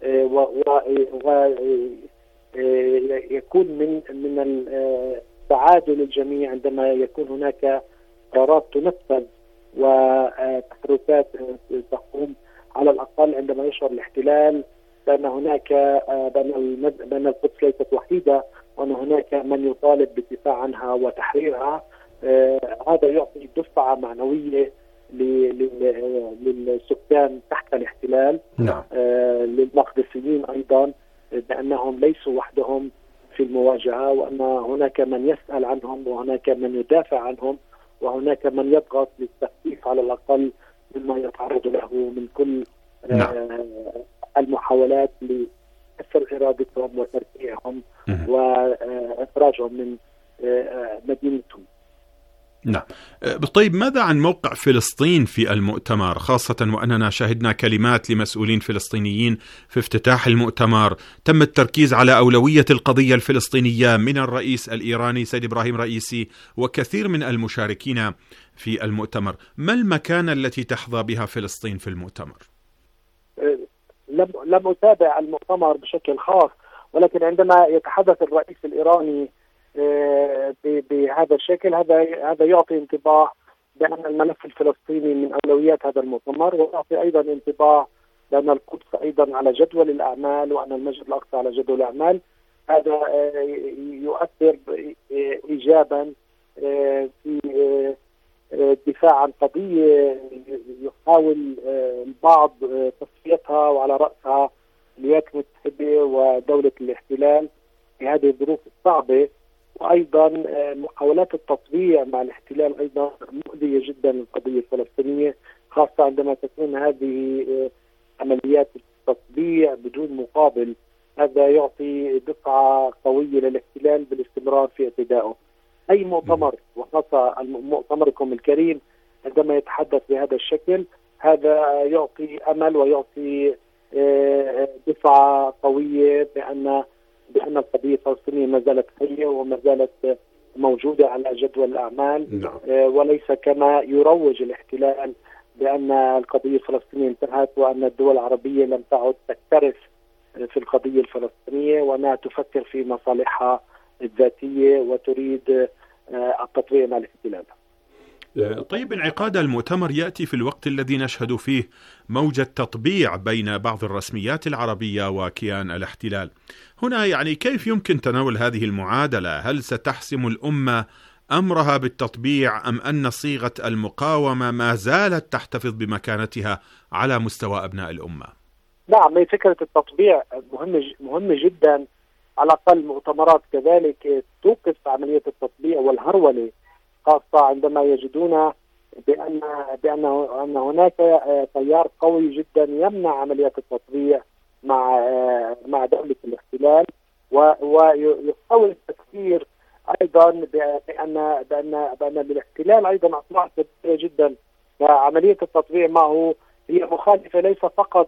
ويكون من السعادة للجميع عندما يكون هناك قرارات تنفذ وتحركات تقوم، على الأقل عندما يشعر الاحتلال بأن هناك بأن القدس ليست وحيدة وأن هناك من يطالب بالدفاع عنها وتحريرها. هذا يعطي دفعة معنوية للسكان تحت الاحتلال. نعم. للمقدسيين أيضا بأنهم ليسوا وحدهم في المواجهة، وأن هناك من يسأل عنهم وهناك من يدافع عنهم وهناك من يضغط للتخفيف على الأقل مما يتعرض له من كل المحاولات لكسر إرادتهم وتركيعهم وإخراجهم من مدينتهم. نعم. طيب ماذا عن موقع فلسطين في المؤتمر، خاصة وأننا شاهدنا كلمات لمسؤولين فلسطينيين في افتتاح المؤتمر تم التركيز على أولوية القضية الفلسطينية من الرئيس الإيراني سيد إبراهيم رئيسي وكثير من المشاركين في المؤتمر. ما المكانة التي تحظى بها فلسطين في المؤتمر؟ لم أتابع المؤتمر بشكل خاص، ولكن عندما يتحدث الرئيس الإيراني بهذا الشكل هذا يعطي انطباع بأن الملف الفلسطيني من أولويات هذا المؤتمر، ويعطي أيضا انطباع بأن القدس أيضا على جدول الأعمال وأن المسجد الأقصى على جدول الأعمال. هذا يؤثر إيجابا في الدفاع عن قضية يحاول البعض تصفيتها وعلى رأسها الولايات المتحدة ودولة الاحتلال في هذه الظروف الصعبة. وأيضا محاولات التطبيع مع الاحتلال أيضا مؤذية جدا للقضية الفلسطينية، خاصة عندما تكون هذه عمليات التطبيع بدون مقابل. هذا يعطي دفعة قوية للاحتلال بالاستمرار في اعتدائه. أي مؤتمر وخاصة مؤتمركم الكريم عندما يتحدث بهذا الشكل هذا يعطي أمل ويعطي دفعة قوية بأن القضية الفلسطينية ما زالت حية وما زالت موجودة على جدول الأعمال. وليس كما يروج الاحتلال بأن القضية الفلسطينية انتهت وأن الدول العربية لم تعد تكترث في القضية الفلسطينية وأنها تفكر في مصالحها الذاتية وتريد التطبيع مع الاحتلال. طيب انعقاد المؤتمر يأتي في الوقت الذي نشهد فيه موجة تطبيع بين بعض الرسميات العربية وكيان الاحتلال. هنا يعني كيف يمكن تناول هذه المعادلة؟ هل ستحسم الأمة أمرها بالتطبيع أم أن صيغة المقاومة ما زالت تحتفظ بمكانتها على مستوى أبناء الأمة؟ نعم، فكرة التطبيع مهمة جدا. على الأقل مؤتمرات كذلك توقف عملية التطبيع والهرولة، خاصة عندما يجدون بأن هناك تيار قوي جدا يمنع عمليات التطبيع مع دولة الاحتلال، ويحاول التفكير أيضا بأن الاحتلال أيضا أطماع كبيرة جدا. عملية التطبيع معه هي مخالفة ليس فقط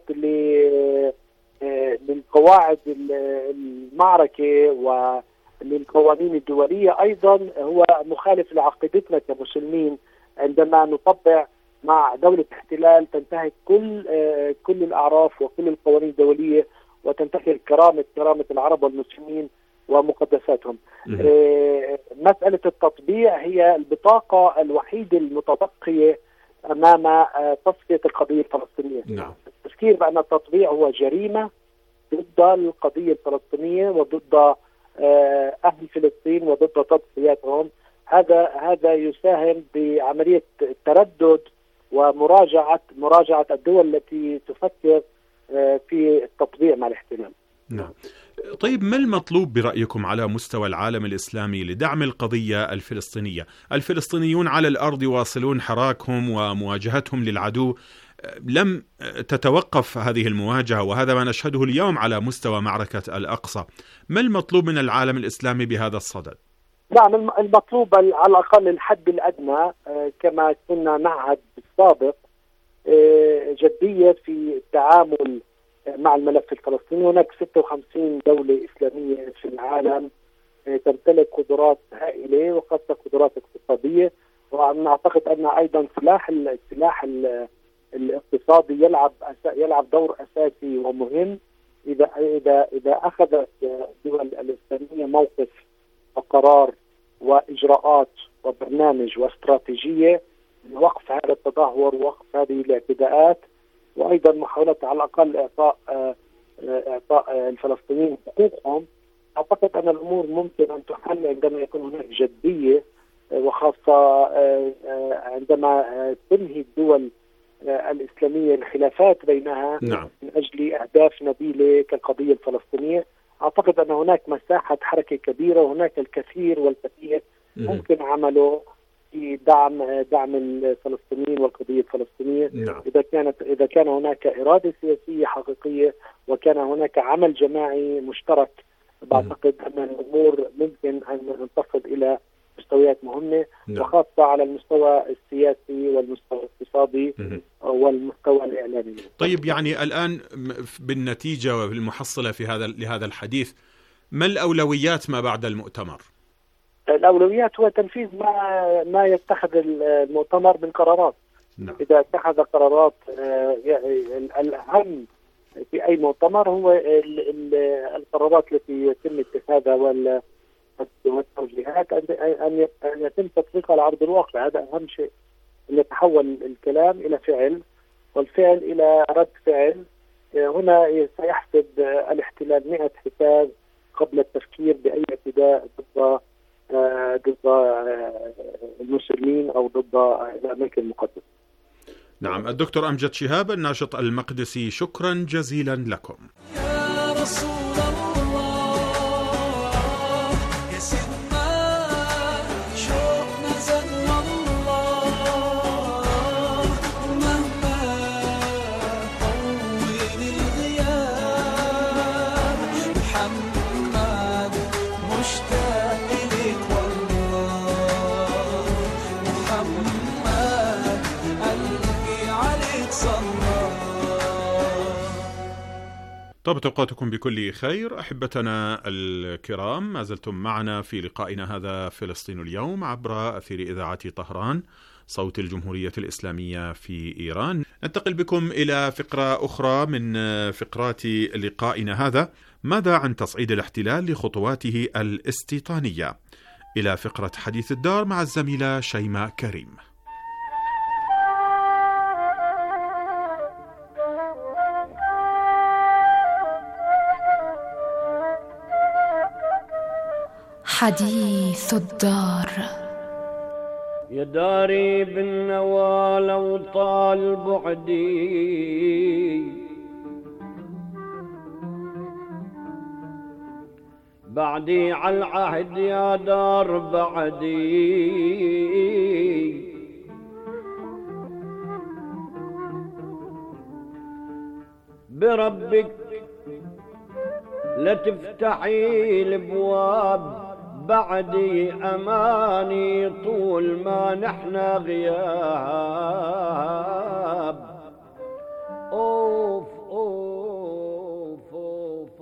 للقواعد المعركة وللقوانين الدولية، أيضا هو مخالف لعقيدتنا كمسلمين. عندما نطبع مع دولة احتلال تنتهك كل الأعراف وكل القوانين الدولية وتنتهك كرامة العرب والمسلمين ومقدساتهم. مسألة التطبيع هي البطاقة الوحيدة المتبقية أمام تصفية القضية الفلسطينية. نعم. التفكير بأن التطبيع هو جريمة ضد القضية الفلسطينية وضد أهل فلسطين وضد تضحياتهم. هذا يساهم بعملية التردد ومراجعة الدول التي تفكر في التطبيع مع الاحتلال. نعم. طيب ما المطلوب برأيكم على مستوى العالم الإسلامي لدعم القضية الفلسطينية؟ الفلسطينيون على الأرض واصلون حراكهم ومواجهتهم للعدو. لم تتوقف هذه المواجهة وهذا ما نشهده اليوم على مستوى معركة الأقصى. ما المطلوب من العالم الإسلامي بهذا الصدد؟ نعم، المطلوب على الأقل الحد الأدنى كما كنا نعهد بالسابق جدية في التعامل مع الملف الفلسطيني. هناك 56 دولة إسلامية في العالم تمتلك قدرات هائلة وخاصة قدرات اقتصادية، ونعتقد أن أيضا السلاح الاقتصادي يلعب دور أساسي ومهم. إذا أخذت الدول الإسلامية موقف وقرار وإجراءات وبرنامج واستراتيجية لوقف هذا التدهور ووقف هذه الاعتداءات، وأيضا محاولة على الأقل إعطاء الفلسطينيين حقوقهم، أعتقد أن الأمور ممكن أن تحل عندما يكون هناك جدية وخاصة عندما تنهي الدول الإسلامية الخلافات بينها من أجل أهداف نبيلة كالقضية الفلسطينية. أعتقد أن هناك مساحة حركة كبيرة، وهناك الكثير والكثير ممكن عمله في دعم الفلسطينيين والقضية الفلسطينية. إذا كان هناك إرادة سياسية حقيقية وكان هناك عمل جماعي مشترك، بعتقد أن الأمور ممكن أن تصل إلى مستويات مهمة، وخاصة على المستوى السياسي والمستوى الاقتصادي والمستوى الإعلامي. طيب، يعني الآن بالنتيجة والمحصلة لهذا الحديث، ما الأولويات ما بعد المؤتمر؟ الأولويات هو تنفيذ ما يتخذ المؤتمر من قرارات. إذا اتخذ قرارات، الأهم في أي مؤتمر هو القرارات التي يتم اتخاذها والتوجيهات أن يتم تطبيقها على أرض الواقع. هذا أهم شيء، أن يتحول الكلام إلى فعل والفعل إلى رد فعل. هنا سيحسب الاحتلال 100 حساب قبل التفكير بأي اعتداء ضد المسلمين أو ضد الأماكن المقدسة. نعم، الدكتور أمجد شهاب الناشط المقدسي، شكرا جزيلا لكم. يا رسول الله يا سيدنا شوقنا زاد والله، مهما طول الغياب محمد مشتاق إليك والله، محمد قلبي عليك صلى. طابت أوقاتكم بكل خير. أحبتنا الكرام، ما زلتم معنا في لقائنا هذا فلسطين اليوم عبر أثير إذاعة طهران صوت الجمهورية الإسلامية في إيران. ننتقل بكم إلى فقرة أخرى من فقرات لقائنا هذا، ماذا عن تصعيد الاحتلال لخطواته الاستيطانية؟ إلى فقرة حديث الدار مع الزميلة شيماء كريم. حديث الدار. يا داري بالنوى لو طال بعدي، بعدي على العهد يا دار بعدي، بربك لا تفتحي الابواب بعدي، أماني طول ما نحنا غياب. أوف أوف أوف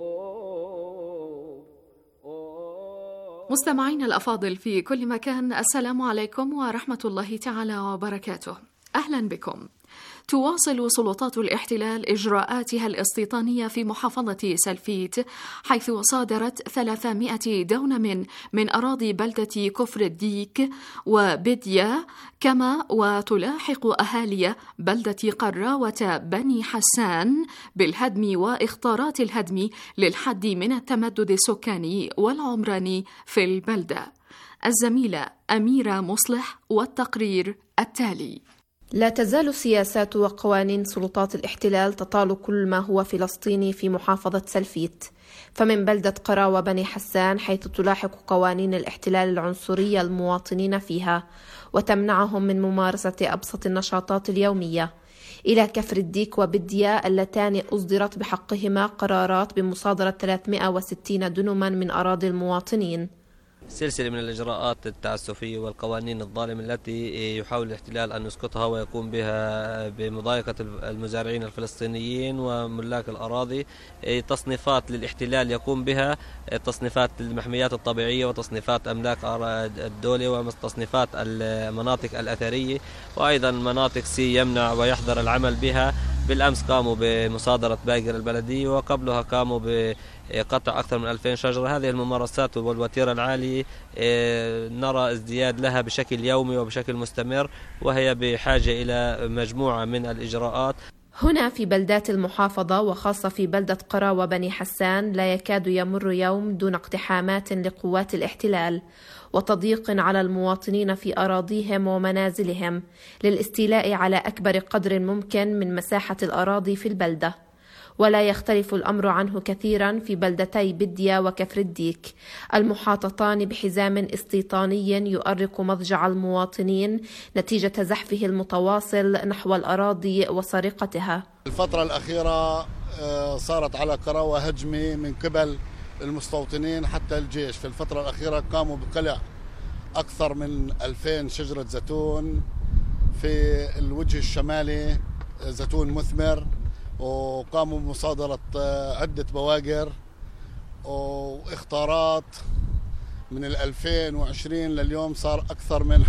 أوف. مستمعين الأفاضل في كل مكان، السلام عليكم ورحمة الله تعالى وبركاته. أهلا بكم. تواصل سلطات الاحتلال إجراءاتها الاستيطانية في محافظة سلفيت، حيث صادرت 300 دونم من أراضي بلدة كفر الديك وبدية، كما وتلاحق أهالي بلدة قراوة بني حسان بالهدم وإخطارات الهدم للحد من التمدد السكاني والعمراني في البلدة. الزميلة أميرة مصلح والتقرير التالي. لا تزال سياسات وقوانين سلطات الاحتلال تطال كل ما هو فلسطيني في محافظة سلفيت، فمن بلدة قراوة بني حسان حيث تلاحق قوانين الاحتلال العنصرية المواطنين فيها وتمنعهم من ممارسة أبسط النشاطات اليومية، إلى كفر الديك وبدية اللتان أصدرت بحقهما قرارات بمصادرة 360 دنما من أراضي المواطنين. سلسلة من الإجراءات التعسفية والقوانين الظالمة التي يحاول الاحتلال أن يسقطها ويقوم بها بمضايقة المزارعين الفلسطينيين وملاك الأراضي. تصنيفات للاحتلال يقوم بها، تصنيفات المحميات الطبيعية وتصنيفات أملاك الدولة وتصنيفات المناطق الأثرية، وأيضا مناطق سي يمنع ويحظر العمل بها. بالأمس قاموا بمصادرة باقر البلدية، وقبلها قاموا بقطع أكثر من 2000 شجرة. هذه الممارسات والوتيرة العالية نرى ازدياد لها بشكل يومي وبشكل مستمر، وهي بحاجة إلى مجموعة من الإجراءات. هنا في بلدات المحافظة وخاصة في بلدة قراوة بني حسان لا يكاد يمر يوم دون اقتحامات لقوات الاحتلال وتضييق على المواطنين في أراضيهم ومنازلهم للاستيلاء على أكبر قدر ممكن من مساحة الأراضي في البلدة. ولا يختلف الأمر عنه كثيرا في بلدتي بدية وكفر الديك المحاطتان بحزام استيطاني يؤرق مضجع المواطنين نتيجة زحفه المتواصل نحو الأراضي وسرقتها. الفترة الأخيرة صارت على قراوة هجمة من قبل المستوطنين حتى الجيش. في الفترة الأخيرة قاموا بقلع أكثر من 2000 شجرة زيتون في الوجه الشمالي، زيتون مثمر، وقاموا بمصادرة عدة بواقر واختارات. من 2020 لليوم صار أكثر من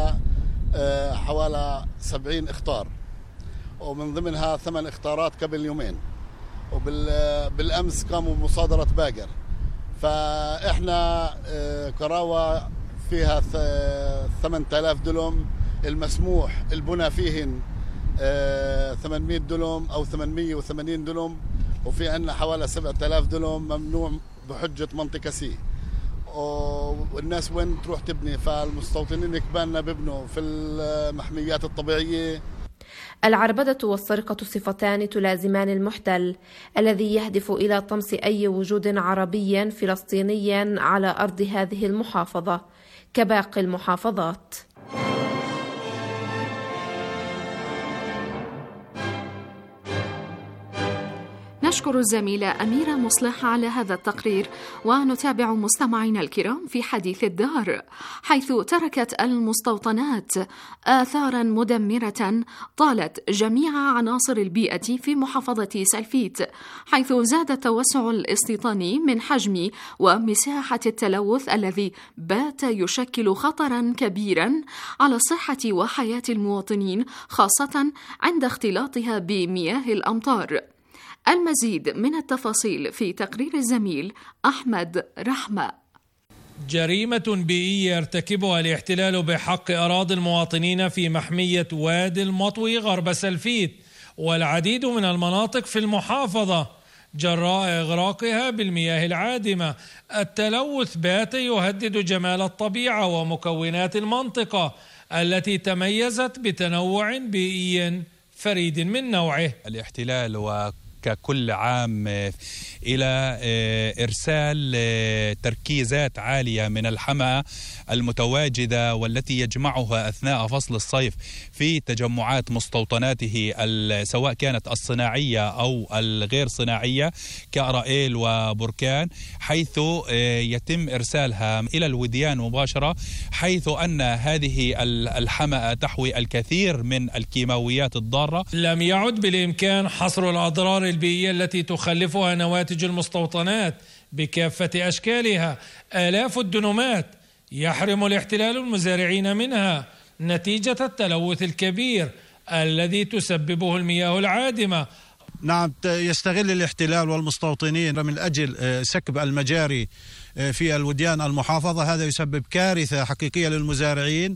حوالي 70 اختار، ومن ضمنها 8 اختارات قبل يومين، وبالأمس قاموا بمصادرة باقر. فإحنا قراوة فيها 8000 دلم، المسموح البنى فيهن 800 دلم أو 880 دلم، وفي عندنا حوالي 7000 دلم ممنوع بحجة منطقة سي. والناس وين تروح تبني؟ فالمستوطنين كبالنا ببنوا في المحميات الطبيعية. العربدة والسرقة صفتان تلازمان المحتل الذي يهدف إلى طمس أي وجود عربي فلسطيني على أرض هذه المحافظة كباقي المحافظات. نشكر الزميلة أميرة مصلح على هذا التقرير، ونتابع مستمعينا الكرام في حديث الدار، حيث تركت المستوطنات آثارا مدمرة طالت جميع عناصر البيئة في محافظة سلفيت، حيث زاد التوسع الاستيطاني من حجم ومساحة التلوث الذي بات يشكل خطرا كبيرا على صحة وحياة المواطنين، خاصة عند اختلاطها بمياه الأمطار. المزيد من التفاصيل في تقرير الزميل أحمد رحمة. جريمة بيئية يرتكبها الاحتلال بحق أراضي المواطنين في محمية وادي المطوي غرب سلفيت والعديد من المناطق في المحافظة جراء إغراقها بالمياه العادمة. التلوث بات يهدد جمال الطبيعة ومكونات المنطقة التي تميزت بتنوع بيئي فريد من نوعه. الاحتلال ككل عام إلى إرسال تركيزات عالية من الحمأة المتواجدة والتي يجمعها أثناء فصل الصيف في تجمعات مستوطناته سواء كانت الصناعية أو الغير صناعية كأرائيل وبركان، حيث يتم إرسالها إلى الوديان مباشرة، حيث أن هذه الحمأة تحوي الكثير من الكيماويات الضارة. لم يعد بالإمكان حصر الأضرار البيئية التي تخلفها نواتج المستوطنات بكافة أشكالها. آلاف الدنومات يحرم الاحتلال المزارعين منها نتيجة التلوث الكبير الذي تسببه المياه العادمة. نعم، يستغل الاحتلال والمستوطنين من أجل سكب المجاري في الوديان المحافظة. هذا يسبب كارثة حقيقية للمزارعين.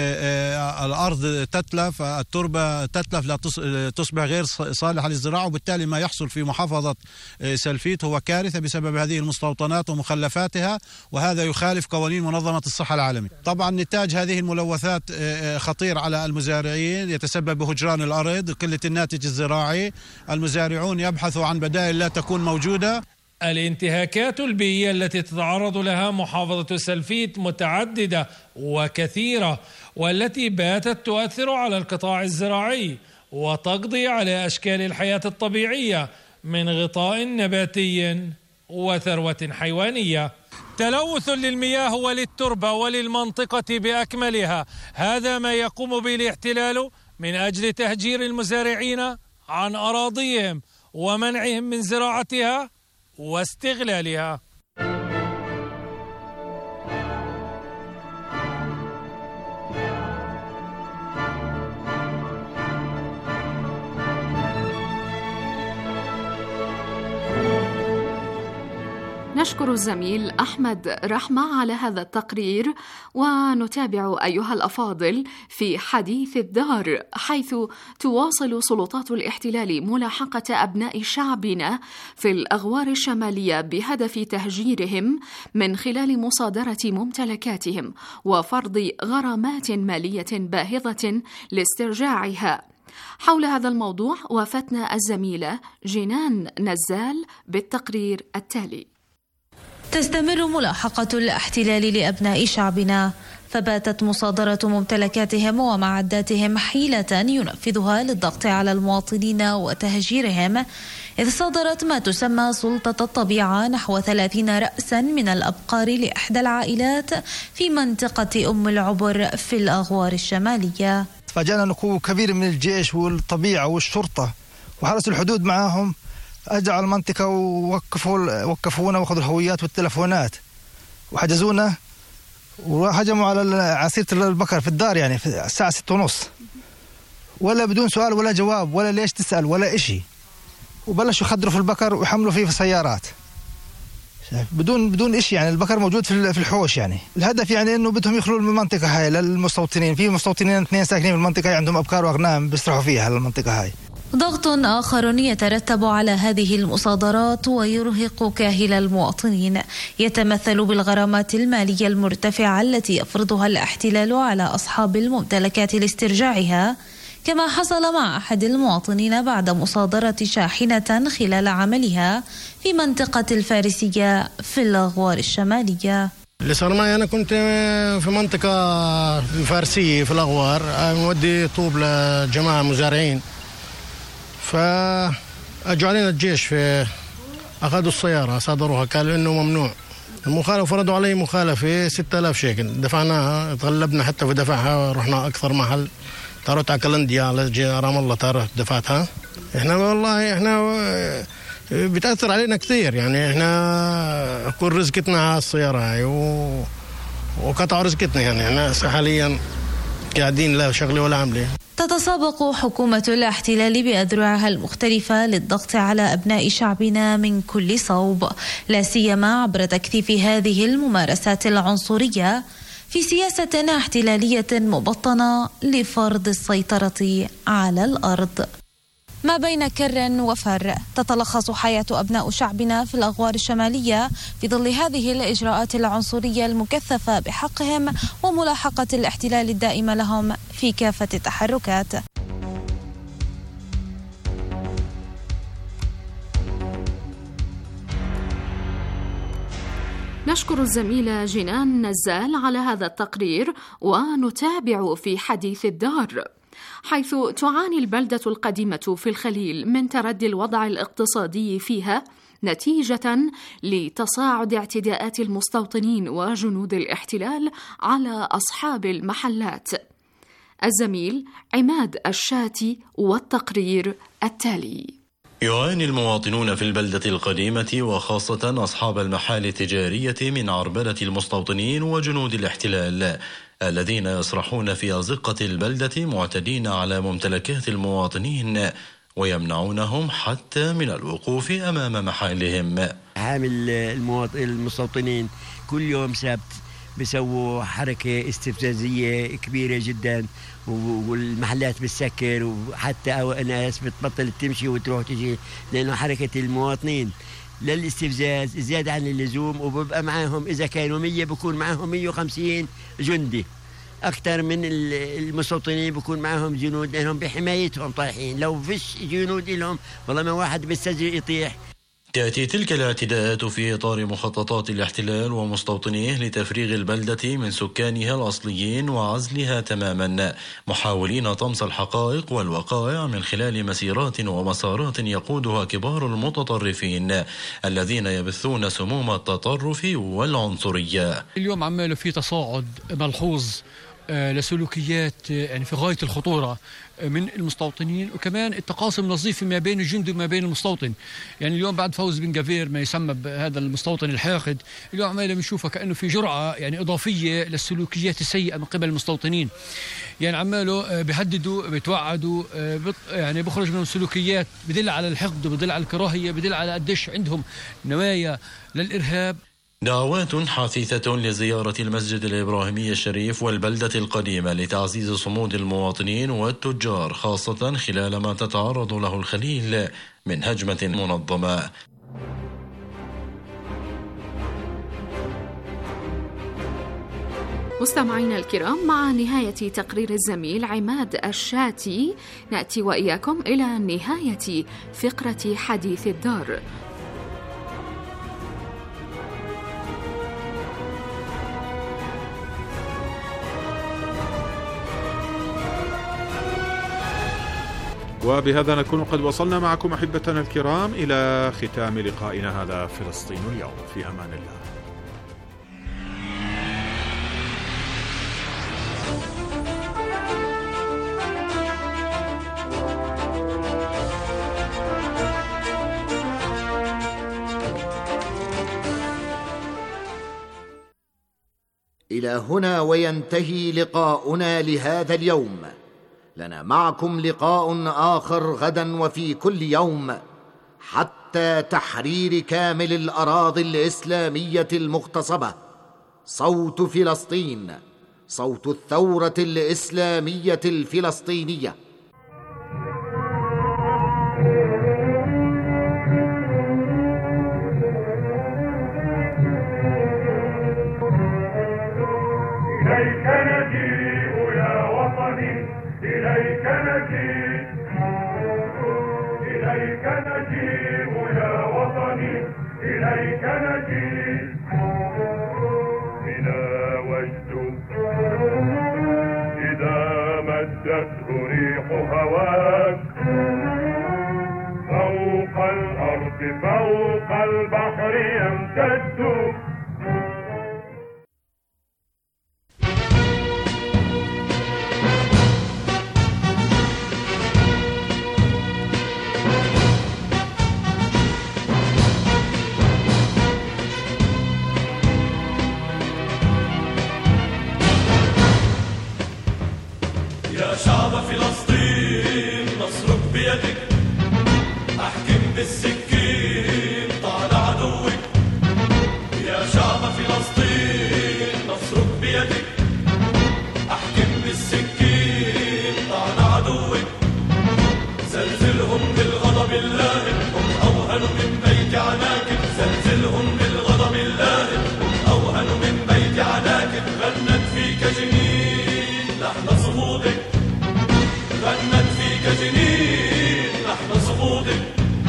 الأرض تتلف، التربة تتلف، لا تصبح غير صالحة للزراعة، وبالتالي ما يحصل في محافظة سلفيت هو كارثة بسبب هذه المستوطنات ومخلفاتها، وهذا يخالف قوانين منظمة الصحة العالمية. طبعا نتاج هذه الملوثات خطير على المزارعين، يتسبب بهجران الأرض، قلة الناتج الزراعي. المزارعون يبحثوا عن بدائل لا تكون موجودة. الانتهاكات البيئية التي تتعرض لها محافظة سلفيت متعددة وكثيرة، والتي باتت تؤثر على القطاع الزراعي وتقضي على أشكال الحياة الطبيعية من غطاء نباتي وثروة حيوانية. تلوث للمياه وللتربة وللمنطقة بأكملها، هذا ما يقوم به الاحتلال من أجل تهجير المزارعين عن أراضيهم ومنعهم من زراعتها واستغلالها. نشكر الزميل أحمد رحمة على هذا التقرير، ونتابع أيها الأفاضل في حديث الدار، حيث تواصل سلطات الاحتلال ملاحقة أبناء شعبنا في الأغوار الشمالية بهدف تهجيرهم من خلال مصادرة ممتلكاتهم وفرض غرامات مالية باهظة لاسترجاعها. حول هذا الموضوع وافتنا الزميلة جنان نزال بالتقرير التالي. تستمر ملاحقة الاحتلال لأبناء شعبنا، فباتت مصادرة ممتلكاتهم ومعداتهم حيلة ينفذها للضغط على المواطنين وتهجيرهم، إذ صدرت ما تسمى سلطة الطبيعة نحو 30 رأسا من الأبقار لإحدى العائلات في منطقة أم العبر في الأغوار الشمالية. فجاءنا نقوة كبيرة من الجيش والطبيعة والشرطة وحرس الحدود معهم، أجوا على المنطقة ووقفونا وأخذوا الهويات والتلفونات وحجزونا وهجموا على عصيرة البقر في الدار، يعني في الساعة 6:30، ولا بدون سؤال ولا جواب ولا ليش تسأل ولا إشي، وبلشوا يخدروا في البقر ويحملوا فيه في السيارات بدون إشي. يعني البقر موجود في الحوش. يعني الهدف يعني إنه بدهم يخلوا المنطقة هاي للمستوطنين. في مستوطنين 2 ساكنين في المنطقة عندهم أبقار وأغنام بيسرحوا فيها المنطقة هاي. ضغط آخر يترتب على هذه المصادرات ويرهق كاهل المواطنين، يتمثل بالغرامات المالية المرتفعة التي يفرضها الاحتلال على أصحاب الممتلكات لاسترجاعها، كما حصل مع أحد المواطنين بعد مصادرة شاحنة خلال عملها في منطقة الفارسية في الأغوار الشمالية. اللي صار معي أنا كنت في منطقة الفارسية في الأغوار، مودي طوب لجماعة مزارعين، فأجوا علينا الجيش أخذوا السيارة صادروها، قالوا إنه ممنوع المخالفة، فرضوا علي مخالفة 6000 شيكل دفعناها، تغلبنا حتى في دفعها، رحنا أكثر محل، طارت على كلنديا على رام الله طارت دفعتها. إحنا والله بتأثر علينا كثير، يعني إحنا كل رزقتنا على السيارة هاي وقطعوا رزقتنا، يعني إحنا حاليا قاعدين لا شغلة ولا عملة. تتسابق حكومة الاحتلال بأذرعها المختلفة للضغط على أبناء شعبنا من كل صوب، لا سيما عبر تكثيف هذه الممارسات العنصرية في سياسة احتلالية مبطنة لفرض السيطرة على الأرض. ما بين كر وفر تتلخص حياة أبناء شعبنا في الأغوار الشمالية في ظل هذه الإجراءات العنصرية المكثفة بحقهم وملاحقة الاحتلال الدائم لهم في كافة التحركات. نشكر الزميلة جنان نزال على هذا التقرير، ونتابع في حديث الدار، حيث تعاني البلدة القديمة في الخليل من تردي الوضع الاقتصادي فيها نتيجة لتصاعد اعتداءات المستوطنين وجنود الاحتلال على أصحاب المحلات. الزميل عماد الشاتي والتقرير التالي. يعاني المواطنون في البلدة القديمة وخاصة أصحاب المحال التجارية من عربلة المستوطنين وجنود الاحتلال الذين يسرحون في أزقة البلدة معتدين على ممتلكات المواطنين ويمنعونهم حتى من الوقوف أمام محالهم. حامل المستوطنين كل يوم سبت بيسووا حركة استفزازية كبيرة جدا، والمحلات بتسكر، وحتى ناس بتبطل تمشي وتروح تجي، لأنه حركة المواطنين للاستفزاز زيادة عن اللزوم، وببقى معاهم إذا كانوا 100 بكون معاهم 150 جندي، أكثر من المستوطنين بكون معاهم جنود، لأنهم بحمايتهم طايحين، لو فيش جنود لهم والله ما واحد بالسجن يطيح. تأتي تلك الاعتداءات في إطار مخططات الاحتلال ومستوطنيه لتفريغ البلدة من سكانها الأصليين وعزلها تماما، محاولين طمس الحقائق والوقائع من خلال مسيرات ومسارات يقودها كبار المتطرفين الذين يبثون سموم التطرف والعنصرية. اليوم عماله في تصاعد ملحوظ لسلوكيات يعني في غاية الخطورة من المستوطنين، وكمان التقاسم النظيف ما بين الجندي وما بين المستوطن. يعني اليوم بعد فوز بن جفير ما يسمى بهذا المستوطن الحاقد، اليوم عمالة بنشوفها كأنه في جرعة يعني إضافية للسلوكيات السيئة من قبل المستوطنين. يعني عماله بيهددوا بيتوعدوا يعني بخرج منهم سلوكيات بدل على الحقد وبدل على الكراهية، بدل على قديش عندهم نوايا للإرهاب. دعوات حثيثة لزيارة المسجد الإبراهيمي الشريف والبلدة القديمة لتعزيز صمود المواطنين والتجار، خاصة خلال ما تتعرض له الخليل من هجمة منظمة. مستمعينا الكرام، مع نهاية تقرير الزميل عماد الشاتي نأتي وإياكم إلى نهاية فقرة حديث الدار. وبهذا نكون قد وصلنا معكم أحبتنا الكرام إلى ختام لقائنا هذا فلسطين اليوم. في أمان الله. إلى هنا وينتهي لقاؤنا لهذا اليوم. لنا معكم لقاء آخر غدا وفي كل يوم حتى تحرير كامل الأراضي الإسلامية المغتصبة. صوت فلسطين، صوت الثورة الإسلامية الفلسطينية. إليك نجيء يا وطني، إليك نجيء، إليك نجيء يا وطني، إليك نجيء. بنا وجد إذا مدته ريح هواك فوق الأرض فوق البحر يمتد. شعب فلسطين نصرك بيدك، احكم بالسكين طال عدوك. يا شعب فلسطين نصرك بيدك، احكم بالسكين طال عدوك. زلزلهم بالغضب اللائم، هم اوهن من بيت عناكب. زلزلهم بالغضب اللائم، هم اوهن من بيت عناكب. غنت فيك جنين لحن صمودك، غنت فيك جنين لحن صمودك.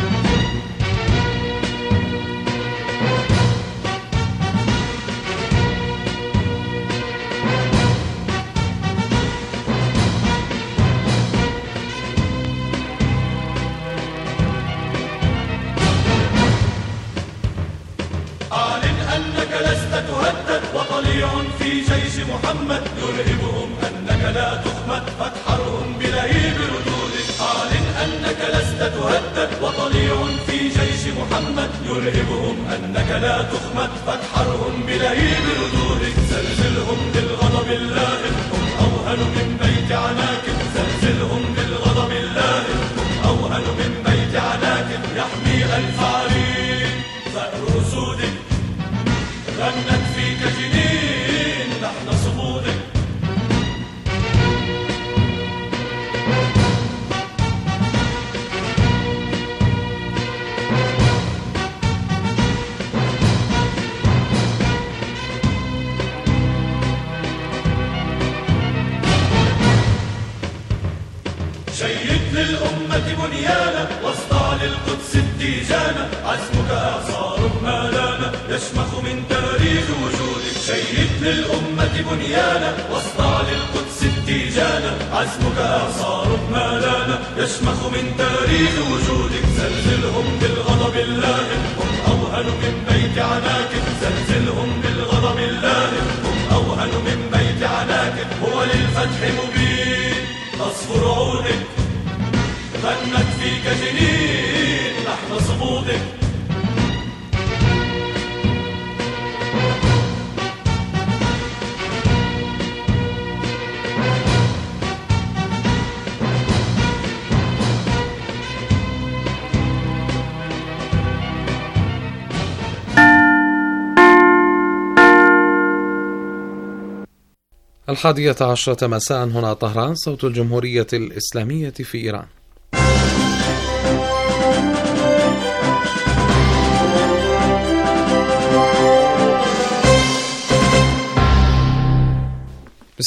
أعلن أنك لست تهدد، وطليع في جيش محمد يرهبهم أنك لا تخمد، فتحرهم بلهيب ردودك. أعلن أنك لست تهدد، وطليع في جيش محمد يرهبهم أنك لا تخمد، فتحرهم بلهيب ردودك. زلزلهم بالغضب اللائم، هم أوهن من بيت عناكب. زلزلهم بالغضب اللائم، هم أوهن من بيت عناكب. يحمي ألف عرين ثأر أسودك، غنت فيك جنين لحن صمودك. شيد للأمة بنيانا، واصدع للقدس التيجانا. عزمك إعصار ما لانا، يشمخ من تاريخ وجودك. شيد للأمة بنيانا، واصدع للقدس التيجانا. عزمك إعصار ما لانا، يشمخ من تاريخ وجودك. زلزلهم بالغضب اللائم، هم أوهن من بيت عناكب. زلزلهم بالغضب اللائم، هم أوهن من بيت عناك هو للفتح مبين. تصفر عودك غنت فيك جنين لحن صمودك. الحادية عشرة مساء، هنا طهران، صوت الجمهورية الإسلامية في إيران.